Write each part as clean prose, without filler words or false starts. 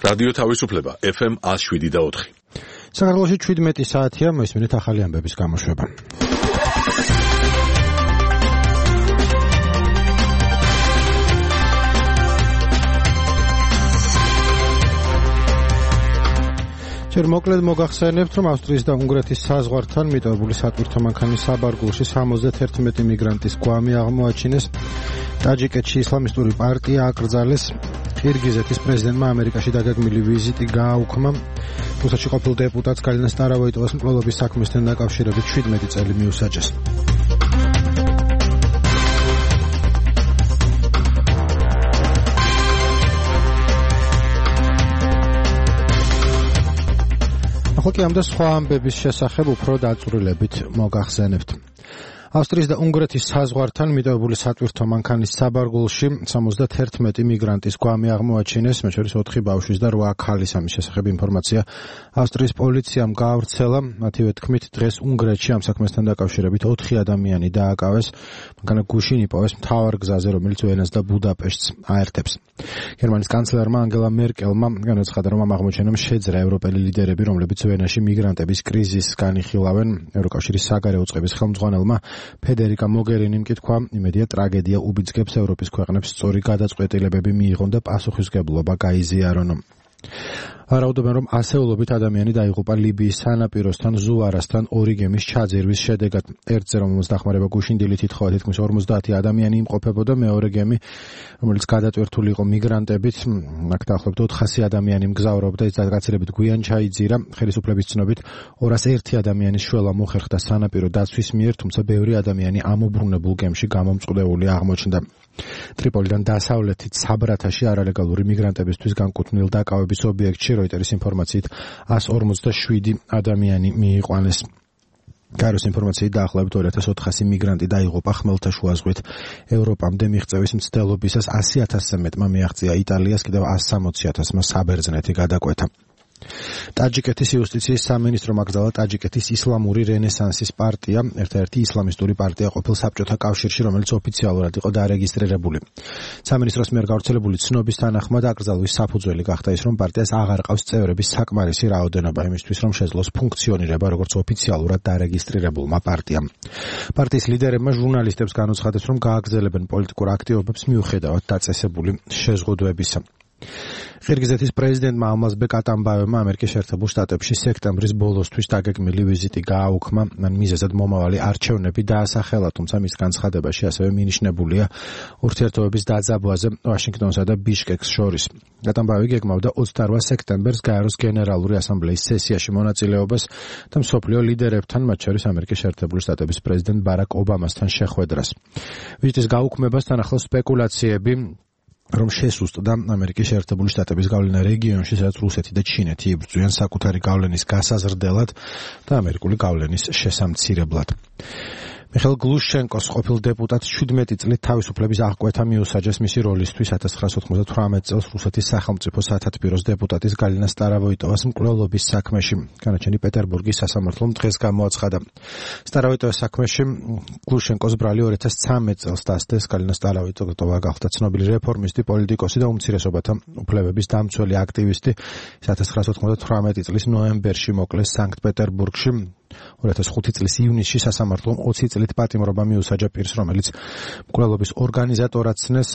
რადიო თავისუფლება FM 107.4. საქართველოში 17 საათია, მოისმინეთ ახალი ამბების გამოშვება. ჯერ მოკლედ მოგახსენებთ, რომ ავსტრიის და უნგრეთის საზღვართან მიტოვებული სატვირთო მანქანის საბარგულში 71 მიგრანტის გვამი აღმოაჩინეს. ტაჯიკეთში ისლამისტური პარტია აკრძალეს. ყირგიზეთის პრეზიდენტმა ამერიკაში დაგეგმილი ვიზიტი გააუქმა. რუსეთში ყოფილ დეპუტატს გალინა სტარავოიტოვას მკვლელობის საქმესთან დაკავშირებით 17 წელი მიუსაჯეს. ახლა ამ და სხვა ამბების შესახებ უფრო დაწვრილებით მოგახსენებთ. ავსტრიის და უნგრეთის საზღვართან მიტოვებული სატვირთო მანქანის საბარგულში 71 მიგრანტის გვამი აღმოაჩინეს, მათ შორის 4 ბავშვის და 8 ქალის. ამის შესახებ ინფორმაცია ავსტრიის პოლიციამ გაავრცელა. მათივე თქმით, დღეს უნგრეთში ამ საქმესთან დაკავშირებით 4 ადამიანი დააკავეს. მანქანა გუშინ იპოვეს მთავარ გზაზე, რომელიც ვენას და ბუდაპეშტს აერთებს. გერმანიის კანცლერმა ანგელა მერკელმა განაცხადა, რომ ამ აღმოჩენამ შეძრა ევროპელი ლიდერები, რომლებიც ვენაში მიგრანტების კრიზისს განიხილავენ. ევროკავშირის საგარეო წყების ხელმძღვანელმა ფედერიკა მოგერინიმ კი თქვა, იმედია ტრაგედია უბიძგებს ევროპის ქვეყნებს სწორი გადაწყვეტილებები მიიღონ და პასუხისმგებლობა გაიზიარონ. ვარაუდობენ, რომ ასეულობით ადამიანი დაიღუპა ლიბიის სანაპიროსთან ზუარასთან ორი გემის ჩაძირვის შედეგად. ერთზე რომელმაც დახმარება გუშინ დილით ითხოვა, თითქმის 50 ადამიანი იმყოფებოდა, მეორე გემი, რომელიც გადატვირთული იყო მიგრანტებით, აქ დაახლოებით 400 ადამიანი მგზავრობდა, ის გადაგაცილებით გვიან ჩაიძირა. ხელისუფლების ცნობით 201 ადამიანის შველა მოხერხდა სანაპირო დაცვის მიერ, თუმცა ბევრი ადამიანი ამობრუნებულ გემში გამომწყვდეული აღმოჩნდა. ტრიპოლიდან დასავლეთით საბრათაში არალეგალური მიგრანტებისთვის განკუთვნილ დაკავების ობიექტში როიტერის ინფორმაციით 147 ადამიანი მიიყვანეს. გაეროს ინფორმაციით დაახლოებით 2400 მიგრანტი დაიღუპა ხმელთაშუა ზღვით. ევროპამდე მიღწევის მცდელობისას 100,000-ზე მეტმა მიაღწია იტალიას, კიდევ 160,000-მა საბერძნეთი გადაკვეთა. ტაჯიკეთის იუსტიციის სამინისტრომ აკრძალა ტაჯიკეთის ისლამური რენესანსის პარტია, ერთ-ერთი ისლამისტური პარტია ყოფილ საბჭოთა კავშირში, რომელიც ოფიციალურად იყო დარეგისტრირებული. სამინისტროს მიერ გავრცელებული ცნობის თანახმად აკრძალვის საფუძველი გახდა ის, რომ პარტიას აღარ ყავს წევრების საკმარისი რაოდენობა იმისთვის, რომ შეძლოს ფუნქციონირება როგორც ოფიციალურად დარეგისტრირებულმა პარტიამ. პარტიის ლიდერებმა ჟურნალისტებს განუცხადეს, რომ გააგრძელებენ პოლიტიკურ აქტივობებს მიუხედავად დაწესებული შეზღუდვებისა. ყირგიზეთის პრეზიდენტმა ალმაზბეკ ატამბაევმა ამერიკის შეერთებულ შტატებში სექტემბრის ბოლოსთვის დაგეგმილი ვიზიტი გააუქმა. მან მიზეზად მომავალი არჩევნები დაასახელა, თუმცა მის განცხადებაში ასევე მინიშნებულია ურთიერთობების დაძაბვაზე ვაშინგტონსა და ბიშკეკს შორის. ატამბაევი გეგმავდა 28 სექტემბერს გაეროს გენერალური ასამბლეის სესიაში მონაწილეობას და მსოფლიო ლიდერებთან, მათ შორის ამერიკის შეერთებული შტატების პრეზიდენტ ბარაკ ობამასთან შეხვედრას. ვიზიტის გაუქმებასთან ახლოს სპეკულაციები, რომ შესუსტდა ამერიკის შეერთებული შტატების გავლენა რეგიონში, სადაც რუსეთი და ჩინეთი იბრძვიან საკუთარი გავლენის გასაზრდელად და ამერიკული გავლენის შესამცირებლად. მიხეილ გლუშენკოს ყოფილ დეპუტატს 17 წლით თავისუფლების აღკვეთა მიუსაჯეს მისი როლისთვის 1998 წელს რუსეთის სახელმწიფო სათათბიროს დეპუტატის გალინა სტარავოიტოვას მკვლელობის საქმეში. განაჩენი პეტერბურგის სასამართლომ დღეს გამოაცხადა. სტარავოიტოვას საქმეში გლუშენკოს ბრალი 2013 წელს დასდეს. გალინა სტარავოიტოვა გახდა ცნობილი რეფორმისტი, პოლიტიკოსი და უმცირესობათა უფლებების დამცველი აქტივისტი. 1998 წლის ნოემბერში მოკლეს სანქტ-პეტერბურგში. 2005 წლის ივნისში სასამართლომ 20 წლით პატიმრობა მიუსაჯა პირს, რომელიც მკვლელობის ორგანიზატორად ცნეს.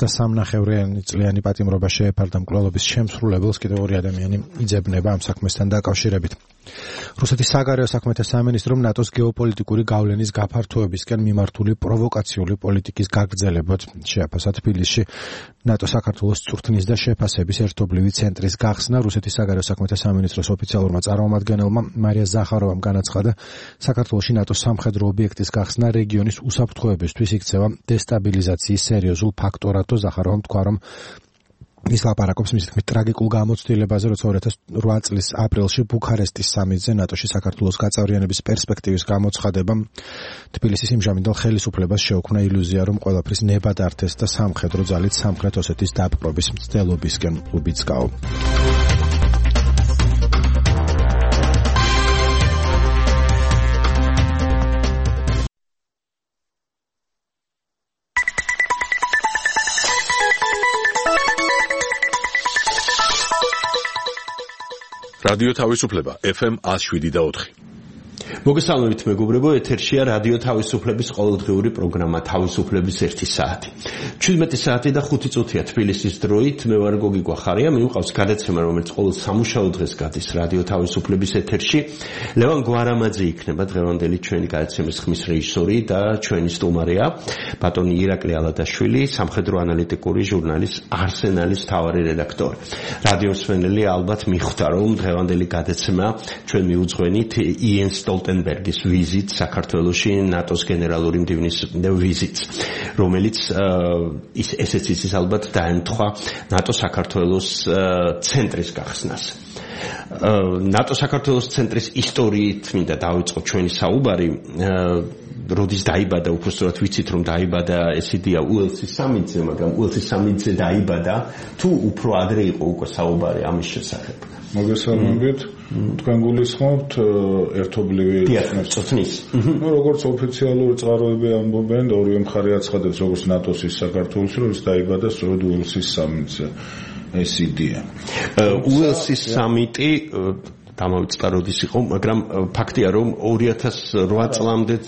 23 წლიანი პატიმრობა შეეფარდა მკვლელობის შემსრულებელს. კიდევ 2 ადამიანი იძებნება ამ საქმესთან დაკავშირებით. რუსეთის საგარეო საქმეთა სამინისტრომ ნატოს გეოპოლიტიკური გავლენის გაფართოებისკენ მიმართული პროვოკაციული პოლიტიკის გაგრძელებად შეაფასა თბილისში ნატო საქართველოს წვრთნის და შეფასების ერთობლივი ცენტრის გახსნა. რუსეთის საგარეო საქმეთა სამინისტროს ოფიციალურმა წარმომადგენელმა მარია ზახაროვამ განაცხადა, საქართველოში ნატოს სამხედრო ობიექტის გახსნა რეგიონის უსაფრთხოებისთვის იქცევა დესტაბილიზაციის სერიოზულ ფაქტორად. ზახაროვამ თქვა, რომ ის ლაპარაკობს მის თქმით ტრაგიკულ გამოცდილებაზე, როცა 2008 წლის აპრილში ბუქარესტის სამიტზე ნატოში საქართველოს გაწევრიანების პერსპექტივის გამოცხადებამ თბილისის იმჟამინდელ ხელისუფლებას შეუქმნა ილუზია, რომ ყველაფრის ნება დართეს და სამხედრო ძალით სამხრეთ ოსეთის დაპყრობის მცდელობისკენ უბიძგაო. რადიო თავისუფლება FM 107.4. მოგესალმებით მეგობრებო, ეთერშია რადიო თავისუფლების ყოველდღიური პროგრამა თავისუფლების 1 საათი. 17 საათი და 5 წუთია თბილისის დროით. მე ვარ გოგი გვახარია, მიუყავს გადაცემა, რომელიც ყოველ სამუშაო დღეს გადის რადიო თავისუფლების ეთერში. ლევან გვარამაძე იქნება დღევანდელი ჩვენი გადაცემის ხმის რეჟისორი და ჩვენი სტუმარია ბატონი ირაკლი ალადაშვილი, სამხედრო ანალიტიკური ჟურნალის არსენალის მთავარი რედაქტორი. რადიოს მსმენელი ალბათ მიხვდა, რომ დღევანდელი გადაცემა ჩვენ მიუძღვენით იენს სტოლტენბერგის ვიზიტს საქართველოში, ნატოს გენერალური მდივნის ვიზიტს, რომელიც ესეც ის ალბათ დაემთხვა ნატო საქართველოს ცენტრის გახსნას. ნატო საქართველოს ცენტრის ისტორიით მინდა დავიწყოთ ჩვენი საუბარი. როდის დაიბადა, უბრალოდ ვიცით რომ დაიბადა ეს იდეა უელსის სამიტზე, მაგრამ უელსის სამიტზე დაიბადა თუ უფრო ადრე იყო უკვე საუბარი ამის შესახებ? მოგესალმებით. თქვენ გულისხმობთ ერთობლივი წუთნის. როგორც ოფიციალური წყაროები ამბობენ, ორივე მხარე აცხადებს, როგორც ნატოს ის საქართველოს, რომ ის დაიბადა სწორედ უელსის სამიტზე. ეს იდეა. უელსის სამიტი დამავიწყდა როდის იყო, მაგრამ ფაქტია რომ 2008 წლამდეც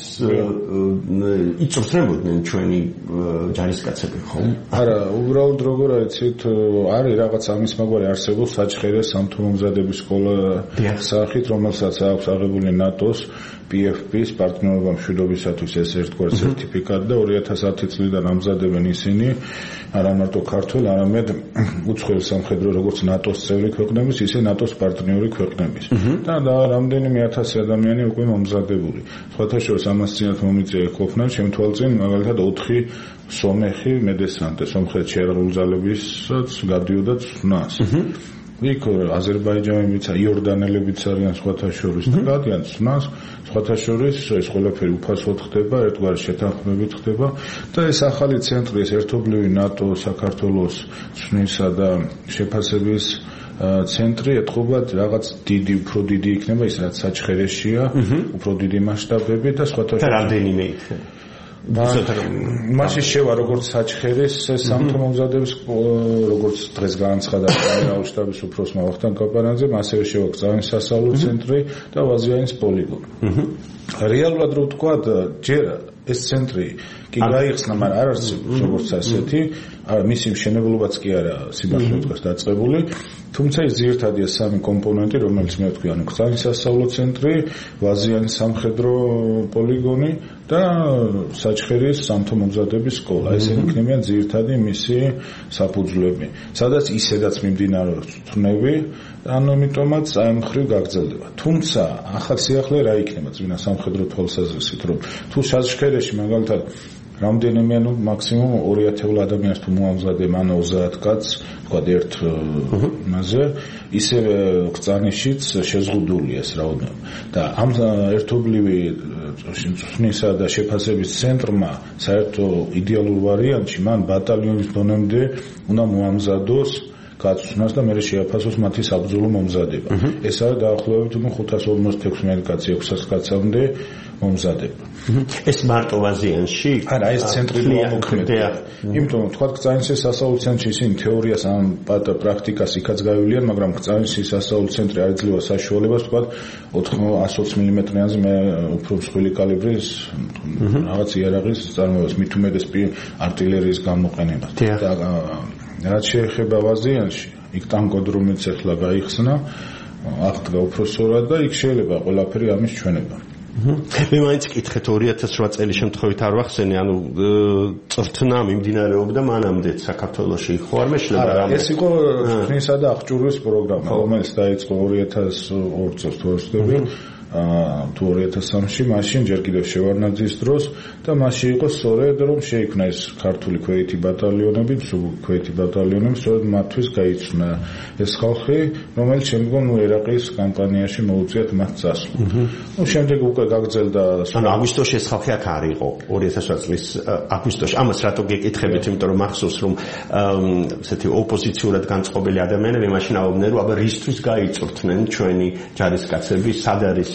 იწვრთნებოდნენ ჩვენი ჯარისკაცები, ხო? არა, უბრალოდ როგორ აიცით, არის რაღაც ამის მაგვარი არსებობს საჩხერეს სამთო-მომზადების სკოლა სახით, რომელსაც აქვს აღებული ნატოს PFP-ს პარტნიორობა მშვიდობისათვის ეს ერთგვარი სერტიფიკატი და 2010 წლიდან ამზადებენ ისინი არა მარტო ქართველ, არამედ უცხოელ სამხედრო როგორც ნატოს წევრი ქვეყნების, ისე ნატოს პარტნიორი ქვეყნების. და რამდენიმე ათასი ადამიანი უკვე მომზადებული. სხვათა შორის ამას წინათ მომიწია ყოფნა, შემთვალწინ მაგალითად 4 სომეხი მედესანტე, სომხეთში ეროვნული ძალებისაც გადიოდა ცნას. იქ აზერბაიჯანელებიც, იორდანელებიც არიან სხვათა შორის და გადიან ცნას, სხვათა შორის ეს ყველაფერი უფასოდ ხდება, ერთგვარი შეთანხმებით ხდება და ეს ახალი ცენტრი, ეს ერთობლივი ნატო საქართველოს ცნისა და შეფასების ცენტრი ეთყობა რაღაც დიდი, უფრო დიდი იქნება, ის რაც საჩხერეშია, უფრო დიდი მასშტაბები და სხვათა შორის რამდენიმე იქნება. მაშინ შევა როგორც საჩხერის სამთო-მომზადების როგორც დღეს განაცხადა გენერალური შტაბის უფროსმა ვახტანგ კაპარანძემ, ასევე შევა გზანის სასწავლო ცენტრი და ვაზიანის პოლიგონი. რეალურად რო ვთქვა, ჯერ ეს ცენტრი კი გაიხსნა, მაგრამ არ არსებობს როგორც ასეთი, მისი მშენებლობაც კი არა სიმართლე უთქვას დაწყებული, თუმცა ის ძირითადია სამი კომპონენტი, რომელიც მე ვთქვი, ანუ გზანის სასწავლო ცენტრი, ვაზიანის სამხედრო პოლიგონი და საჩხერის სამთო-მომზადების სკოლა. ესენი იქნებიან ძირითადი მისი საფუძვლები, სადაც ისედაც მიმდინარეობს თვნები, ანუ იმიტომაც აი მხრივ გაგრძელდება. თუმცა ახალ სიახლე რა იქნება წინა სამხედრო თვალსაზრისით, რომ თუ საჩხერეში მაგალითად რამდენიმე, ანუ მაქსიმუმ 2000 ადამიანს თუ მოამზადებ, ან 30 კაცს, თქვა ერთ მასზე, ისევე გზანიშიც შეზღუდულია ეს რაოდენობა. და ამ ერთობლივი წვნისა და შეფასების ცენტრმა საერთო იდეალურ ვარიანტში მან ბატალიონის დონემდე უნდა მოამზადოს გაცვნას და მე შეაფასოს მათი საბრძოლო მომზადება. ეს არის დაახლოებით 556 კაცი 600 კაცამდე მომზადება. ეს მარტო ვაზიანში? არა, ეს ცენტრი მოქმედია. იმიტომ რომ თქვა გზანის სასწავლო ცენტრი ისინი თეორიას ან პრაქტიკას იქაც გაივლიან, მაგრამ გზანის სასწავლო ცენტრი არ იძლევა საშუალებას თქვა 120 მმ-იანზე მე უფრო მსხვილი კალიბრის რაღაც იარაღის წარმოებას, მით უმეტეს артиლერიის გამოყენებას. და რაც შეეხება ვაზიანში, იქ ტანკოდრომიც ახლა გაიხსნა, აღდგა უფრო სწორად და იქ შეიძლება ყველაფერი ამის ჩვენება. მე მაინც კითხეთ 2008 წელი შემთხვევით არ ვახსენე, ანუ წრთნა მიმდინარეობდა მანამდეც საქართველოში, ხო არ მეშლება რამე? ეს იყო ხნისა და აღჭურვის პროგრამა, რომელიც დაიწყო 2002 წელს თუ არ ვცდები, თუ 2003-ში, მაშინ ჯერ კიდევ შევარნაძის დროს და მასში იყო სწორედ რომ შეიქმნა ეს ქართული ქვეითი ბატალიონები, ქვეითი ბატალიონები, სწორედ მათთვის გაიცნა ეს ხალხი, რომელიც შემდგომ ერაყის კამპანიაში მოუწიათ მათ წასვლა. შემდეგ უკვე გაგრძელდა. ანუ აგვისტოში ეს ხალხი აქ არ იყო 2008 წლის აგვისტოში. ამას რატო გეკითხებით, იმიტომ რომ მახსოვს რომ ესეთი ოპოზიციურად განწყობილი ადამიანები მაშინ აუგნენ, რომ აბა რისთვის გაიწურთნენ ჩვენი ჯარისკაცები, სად არის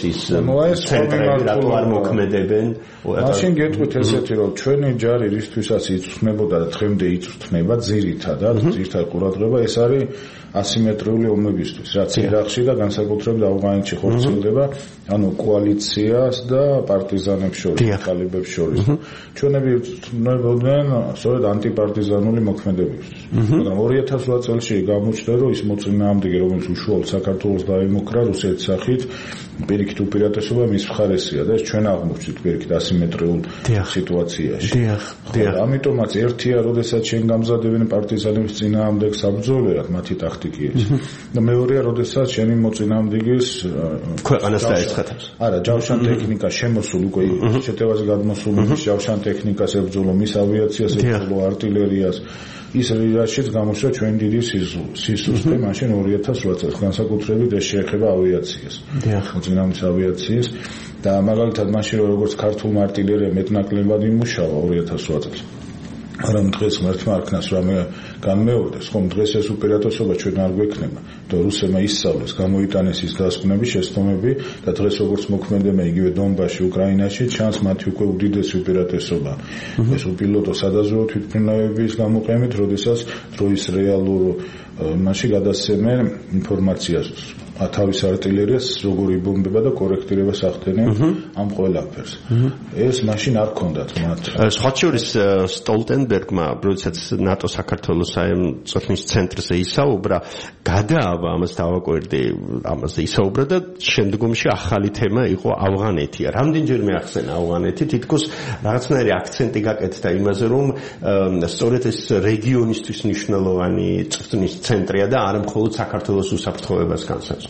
ის ცენტრები რატო არ მოქმედებენ? მაშინ გეტყვით ესეთი რომ ჩვენი ჯარი რისთვისაც იწვრთნებოდა და დღემდე იწვრთნება ძირითადად ყურადღება ეს არის ასიმეტრიული ომებისთვის, რაც ერაყში და განსაკუთრებით ავღანეთში ხორციელდება, ანუ კოალიციას და პარტიზანებს შორის, ტალიბებს შორის. ჩვენები იწვრთნებოდნენ სწორედ ანტიპარტიზანული მოქმედებისთვის. მაგრამ 2008 წელს გამოჩნდა, რომ ის მოწინააღმდეგე, რომელიც უშუალოდ საქართველოს დაემუქრა რუსეთის სახით, პირიქით უპირატესობა მის მხარესია და ეს ჩვენ აღმოჩნდით პირიქით ასიმეტრიულ სიტუაციაში. ამიტომაც ერთია, როდესაც შენ გამზადებენ პარტიზანების წინააღმდეგ საბრძოლველად, მათი ტაქტიკი ეს. და მეორეა, როდესაც შენი მოწინააღმდეგის ქვეყანას დაეცხადებს. არა, ჯავშან ტექნიკა შემოსულ უკვე შეტევაზე გადმოსულ მის ჯავშან ტექნიკას ებრძოლო, მის ავიაციას ებრძოლო, არტილერიას ის რაშიც გამოჩნდა ჩვენ დიდი სისუსტე მაშინ 2008 წელს განსაკუთრებით ეს შეეხება ავიაციას. მოწინააღმდეგის ავიაციის და მაგალითად მაშინ როგორც ქართულმა არტილერიამ მეტნაკლებად იმუშავა 2008 წელს. მაგრამ დღეს ღმერთმა არქნას რამე განმეორდეს, ხომ დღეს ეს უპირატესობა ჩვენ არ გვექნება. და რუსებმა ისწავლეს, გამოიტანეს ის დასკვნები, შეცდომები და დღეს როგორც მოქმედება იგივე დონბასში, უკრაინაში, ჩანს მათი უკვე უდიდესი უპირატესობა. ეს უპილოტო სადაზვერვო თვითმფრინავების გამოყენებით, როდესაც დროის რეალურ მასში გადასცემენ ინფორმაციას თავის არტილერიას როგორ იბომბება და კორექტირებას ახდენენ ამ ყველაფერს. ეს მაშინ არ ქონდათ მათ. სხვა შორის სტოლტენბერგმა, როდესაც ნატო საქართველოს წვრთნის ცენტრზე ისაუბრა, გადაავა ამას დავაკვირდი, ამაზე ისაუბრა და შემდგომში ახალი თემა იყო ავღანეთი. რამდენჯერმე ახსენა ავღანეთი, თითქოს რაღაცნაირი აქცენტი გაკეთდა იმაზე, რომ სწორედ ეს რეგიონისთვის მნიშვნელოვანი წვრთნის ცენტრია და არა მხოლოდ საქართველოს უსაფრთხოებას განსაზღვრავს.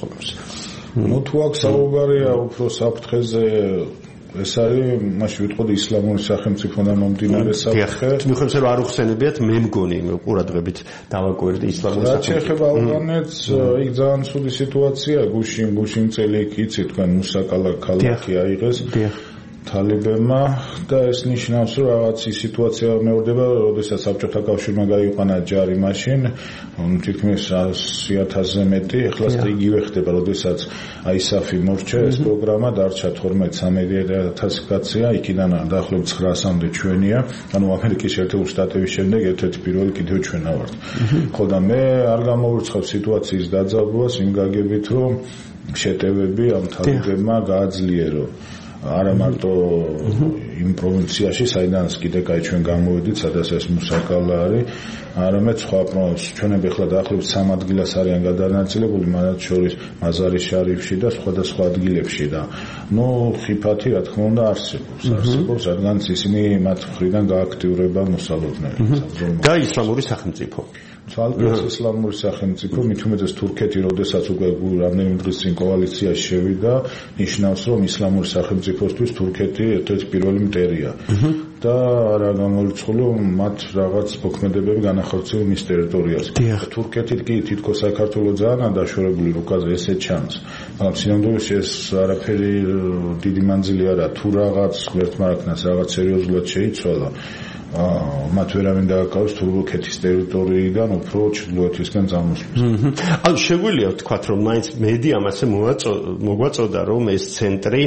ნუ თუ აქ საუბარია უფრო საფრთხეზე ეს არის მაშინ ვიტყოდი ისლამური სახელმწიფოდან მომდინარე საფრთხე. მიხვდებით რომ არ უხსენებიათ მე მგონი ყურადღებით დავაკვირდი ისლამური სახელმწიფო. რაც ეხება ავღანეთს, იქ ძალიან ცუდი სიტუაცია, გუშინ წელი იქ იცით თქვენ მუსაკალა ქალაქი აიღეს. თალებებმა და ეს ნიშნავს რომ რაღაც სიტუაცია მეორდება, როდესაც საბჭოთა კავშირმა გაიყვანა ჯარი მაშინ, თითქმის 100,000-ზე მეტი, ეხლა იგივე ხდება, როდესაც ISAF-ი მორჩა ეს პროგრამა დარჩა 12-13,000 კაცია, იქიდან დაახლოებით 900-მდე ჩვენია, ანუ ამერიკის შეერთებული შტატების შემდეგ ერთ-ერთი პირველი კიდევ ჩვენა ვართ. ხო და მე არ გამოვირცხავ სიტუაციის დაძაბვას იმ გაგებით, რომ შეტევები ამ თალებებმა გააძლიერო. არა მარტო იმ პროვინციაში, საიდანაც კიდე კაი ჩვენ გამოვედით, სადაც ეს მუსაკალა არის, არამედ სხვა ჩვენები ახლა დაახლოებით 3 ადგილას არიან გადანაწილებული, მათ შორის მაზარი შარიფში და სხვადასხვა ადგილებში და ნუ ხიფათი რა თქმა უნდა არსებობს, რადგან ისინი მათ მხრიდან გააქტიურება მოსალოდნელი. და ისლამური სახელმწიფო. თვალყის ისლამური სახელმწიფო, მით უმეტეს თურქეთი, როდესაც უკვე რამდენიმე დღის წინ კოალიციაში შევიდა, ნიშნავს, რომ ისლამური სახელმწიფოსთვის თურქეთი ერთ-ერთი პირველი მტერია. და რა გამორიცხულო მათ რაღაც მოქმედებები განახორციელა მის ტერიტორიაზე. თურქეთით კი თითქოს საქართველოს ძალიან დაშორებული რუკაზე ესე ჩანს. მაგრამ სინამდვილეში ეს არაფერი დიდი მანძილი არა, თუ რაღაც ღმერთმა არქნას რაღაც სერიოზულად შეიცვალა. მათ ვერავინ დააკავეს თურქეთის ტერიტორიიდან უფრო ჩრდილოეთისკენ წამოსვლის. ანუ შეგვიძლია ვთქვათ, რომ მაინც მედიამ ასე მოგვაწოდა, რომ ეს ცენტრი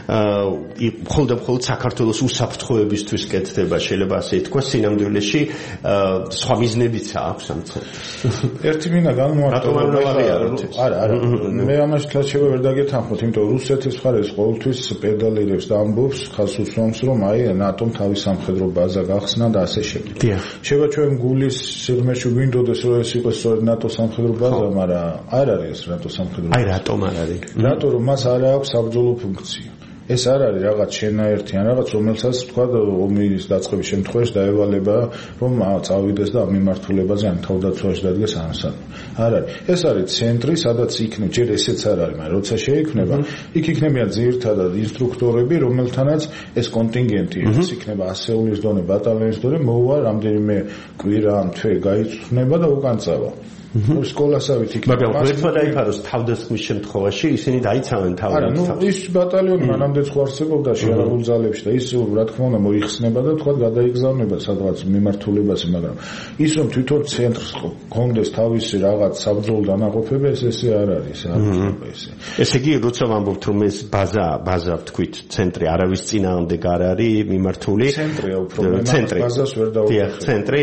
მხოლოდ საქართველოს უსაფრთხოებისთვის კეთდება, შეიძლება ასე ითქვას, სინამდვილეში სხვა მიზნებიც აქვს ამ ცენტრს. ერთი მინდა განმარტო. არა, მე ამას თლაჩება ვერ დაგეთანხმოთ, იმიტომ რომ რუსეთის მხარეს ყოველთვის პედალირებს და ამბობს, ხას უსვამს, რომ აი ნატომ თავის სამხედრო ბაზა გახსნა და ასე შემდეგ. შეიძლება ჩვენ გულის სიღრმეში გვინდოდეს რომ ეს იყოს სწორედ ნატო სამხედრო ბაზა, მაგრამ არ არის ეს ნატო სამხედრო ბაზა. აი რატომ არ არის? რატო რომ მას არ აქვს საბრძოლო ფუნქცია. ეს არ არის რაღაც შენაერთი ან რაღაც რომელსაც თქვა ომის დაწყების შემთხვევაში დაევალება რომ წავიდეს და ამ მიმართულებაზე ან თავდაცვაში დადგეს ამასთან. არ არის. ეს არის ცენტრი, სადაც იქნება, ჯერ ესეც არ არის, მაგრამ როცა შეიქმნება, იქ იქნებიან ძირითადად ინსტრუქტორები, რომელთანაც ეს კონტინგენტი ეს იქნება ასეულის დონე, ბატალიონის დონე, მოვა რამდენიმე კვირა, თვე გაიწვნება და უკან წავა. სკოლასავით იქნება. მაგრამ ერთმა დაიფაროს თავდასხმის შემთხვევაში ისინი დაიცავენ თავს. არა, ის ბატალიონი მანამდეც ხო არსებობდა შეიარაღებულ ძალებში და ის რა თქმა უნდა მოიხსნება და თქვა გადაიგზავნება სადღაც მიმართულებაზე, მაგრამ ის რომ თვითონ ცენტრს კონდეს თავისი რაღაც საბრძოლო დანაყოფები, ესე არ არის, ესე. ესე იგი, როცა ვამბობთ რომ ეს ბაზა ვთქვით, ცენტრი არავის წინააღმდეგ არ არის მიმართული. ცენტრია უფრო ბაზას ვერ დაუხსნით. ცენტრი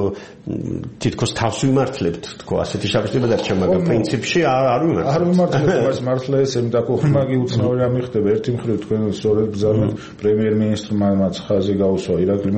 თითქოს თავს ვიმართლებთ, თქო, ასეთი შაბაშტება დარჩა, მაგრამ პრინციპში არ ვიმართლებთ. არ ვიმართლებთ, მას მართლა ესე მდაკოხმაგი უცნაური რამე ხდება. ერთი მხრივ თქვენ სწორედ ბრძანეთ პრემიერ-მინისტრმა მათ ხაზი გაუსვა ირაკლი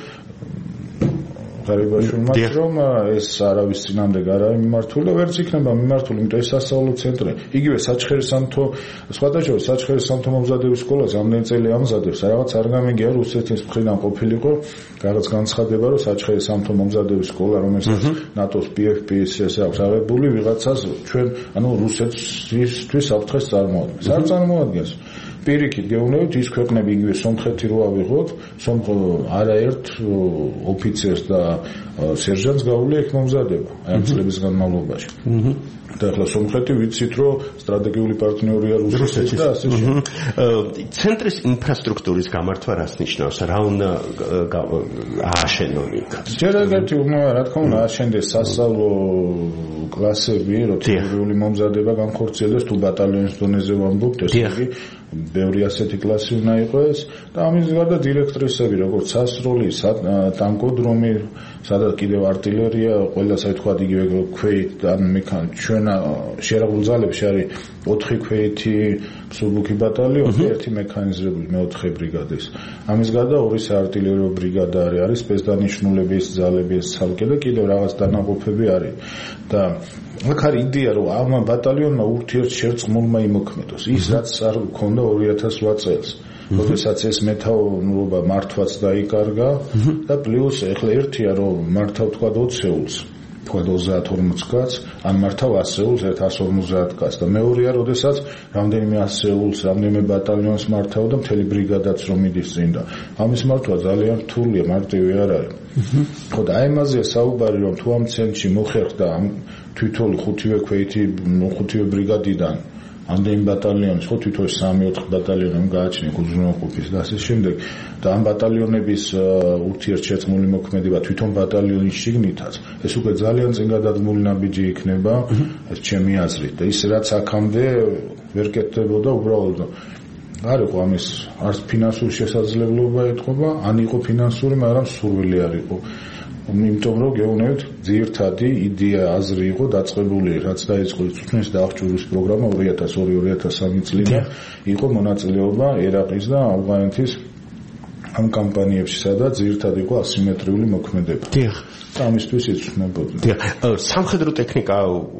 გარიბაშვილმა, რომ ეს არავის წინამდე არ არის მიმართული და ვერც იქნება მიმართული, იმიტომ ეს სასწავლო ცენტრი. იგივე საჩხერესამთო, სხვადასხვა საჩხერესამთო მომზადების სკოლას ამდენი წელი ამზადებს, რაღაც არ გამიგია რუსეთის მხრიდან ყოფილიყო რაღაც განცხადება, რომ საჩხერესამთო მომზადების სკოლა, რომელსაც ნატოს PFP-ს აქვს აღებული, ვიღაცას ჩვენ, რუსეთისთვის საფრთხეს წარმოადგენს. არ წარმოადგენს. პირიქით გეუბნებით ის ქვეყნები იგივე სომხეთი რო ავიღოთ, არაერთ ოფიცერს და სერჟანტს გაული იქ მომზადება ამ წლების განმავლობაში. და ახლა სომხეთი ვიცით რომ სტრატეგიული პარტნიორია რუსეთის და ასე შემდეგ. ცენტრის ინფრასტრუქტურის გამართვა რას ნიშნავს? რა უნდა ააშენონ იქ? ჯერაგერთი რა თქმა უნდა ააშენდეს სასწავლო კლასები, რომ თეორიული მომზადება განხორციელდეს, თუ ბატალიონის დონეზე ვამბობთ, ესე იგი ბევრი ასეთი კლასი უნდა იყოს და ამის გარდა დირექტრისები, როგორც სასროლი, ტანკოდრომი, სადაც კიდევ артиლერია, ყველა საერთოდ იგივე ქვეით ან მექანიკა, ჩვენ შეიარაღებულ ძალებში არის 4 ქვეითი სუბუქი ბატალიონი, ერთი მექანიზებული მე-4 ბრიგადის. ამის გარდა 2 საარტილერიო ბრიგადა არის, სპეცდანიშნულების ძალები ცალკე და კიდევ რაღაც დანაყოფები არის. და აქ არის იდეა, რომ ამ ბატალიონმა ურთიერთშერწყმულმა იმოქმედოს. ის რაც არ გქონდა 2008 წელს. როდესაც ეს მეთაურობა მართვაც დაიკარგა და პლუს ეხლა ერთია რომ მართავ თქვა 20-ს, თქვა 30-40 კაცს, ან მართავ 100-ს, 150 კაცს და მეორეა როდესაც რამდენიმე 100-ს, რამდენიმე ბატალიონს მართავ და მთელი ბრიგადაც რომ მიდის წინ და ამის მართვა ძალიან რთულია, მარტივი არ არის. ხო და აი ამაზეა საუბარი რომ თუ ამ ცენტრში მოხერხდა ამ თვითონ 5-ვე ქვეითი 5-ვე ბრიგადიდან ამდენი ბატალიონის, ხო თვითონ 3-4 ბატალიონი გააჩნია უზრუნველყოფის და ასე შემდეგ და ამ ბატალიონების ურთიერთშერწყმული მოქმედება თვითონ ბატალიონის შიგნითაც ეს უკვე ძალიან წინგადადგმული ნაბიჯი იქნება, ეს ჩემი აზრით და ის რაც აქამდე ვერ კეთდებოდა უბრალოდ არ იყო ამის არც ფინანსური შესაძლებლობა ეთყობა, ან იყო ფინანსური, მაგრამ სურვილი არ იყო. იმიტომ რომ გეუბნებით ძირთადი იდეა აზრი იყო დაწყებული რაც დაიწყო წუთნის დაახჭურის პროგრამა 2002-2003 წლიდან იყო მონაწილეობა ერაყის და ავღანეთის ამ კამპანიებში სადაც ძირთადი იყო ასიმეტრიული მოქმედება. დიახ. ამისთვის იცნობოდა. დიახ. სამხედრო ტექნიკა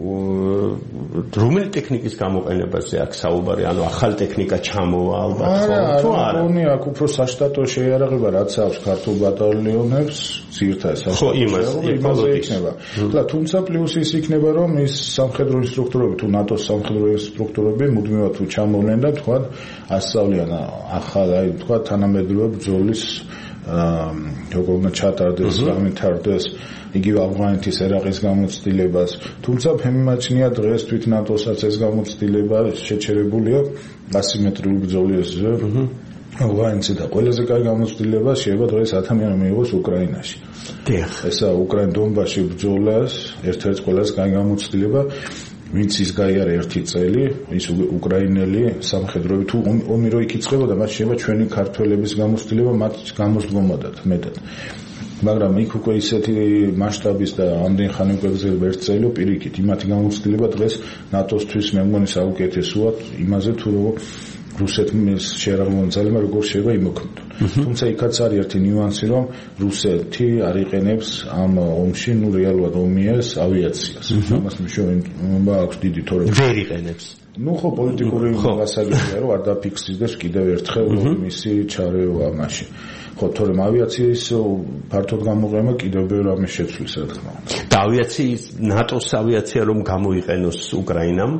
რომელი ტექნიკის გამოყენებაზე აქ საუბარი, ანუ ახალი ტექნიკა ჩამოვა ალბათ ხო? არა, აქ უფრო საშტატო შეიარაღება რაც აქვს ქართულ ბატალიონებს, ძირთადად საშტატო იქნება. და თუმცა პლუს ის იქნება რომ ის სამხედრო ინსტრუქტორები თუ ნატოს სამხედრო ინსტრუქტორები მუდმივად თუ ჩამოვლენ და თქვა ასწავლიან ახალ აი თქვა თანამედროვე ბრძოლის როგორ უნდა ჩატარდეს, გამეთარდეს იგივე ავღანეთის ერაყის გამოცდილებას. თუმცა ფემიმაჩნია დღეს თვით ნატოსაც ეს გამოცდილება შეჩერებულია ასიმეტრიული ბრძოლაზე. ავღანეთში და ყველაზე კარგი გამოცდილება შეიძლება დღეს ადამიანი მიიღოს უკრაინაში. დიახ. ესა უკრაინ დონბასში ბრძოლას ერთ-ერთი ყველაზე კარგი გამოცდილება ვინც ის გაიარა 1 წელი, ის უკრაინელი სამხედროები თუ ომი რო იქიწყებოდა, მათ შეიძლება ჩვენი ქართველების გამოცდილება მათ გამოსდგომოდათ მეტად. მაგრამ იქ უკვე ისეთი მასშტაბის და ამდენ ხანი უკვე გრძელდება 1 წელი, პირიქით, იმათი გამოცდილება დღეს ნატოსთვის მე მგონი საუკეთესოა იმაზე თუ როგორ რუსეთის შეიარაღებული ძალებმა როგორ შეიძლება იმოქმედონ. თუმცა იქაც არის ერთი ნიუანსი, რომ რუსეთი არ იყენებს ამ ომში, რეალურად ომიას ავიაციას. ამას მნიშვნელობა აქვს დიდი თორემ ვერ იყენებს. ხო პოლიტიკური მასალაა, რომ არ დაფიქსირდეს კიდევ ერთხელ მისი ჩარევა მასში. ხო, თორემ ავიაციის ფართოდ გამოყენება კიდევ ბევრ ამის შეცვლის, რა თქმა უნდა. და ავიაციის ნატოს ავიაცია რომ გამოიყენოს უკრაინამ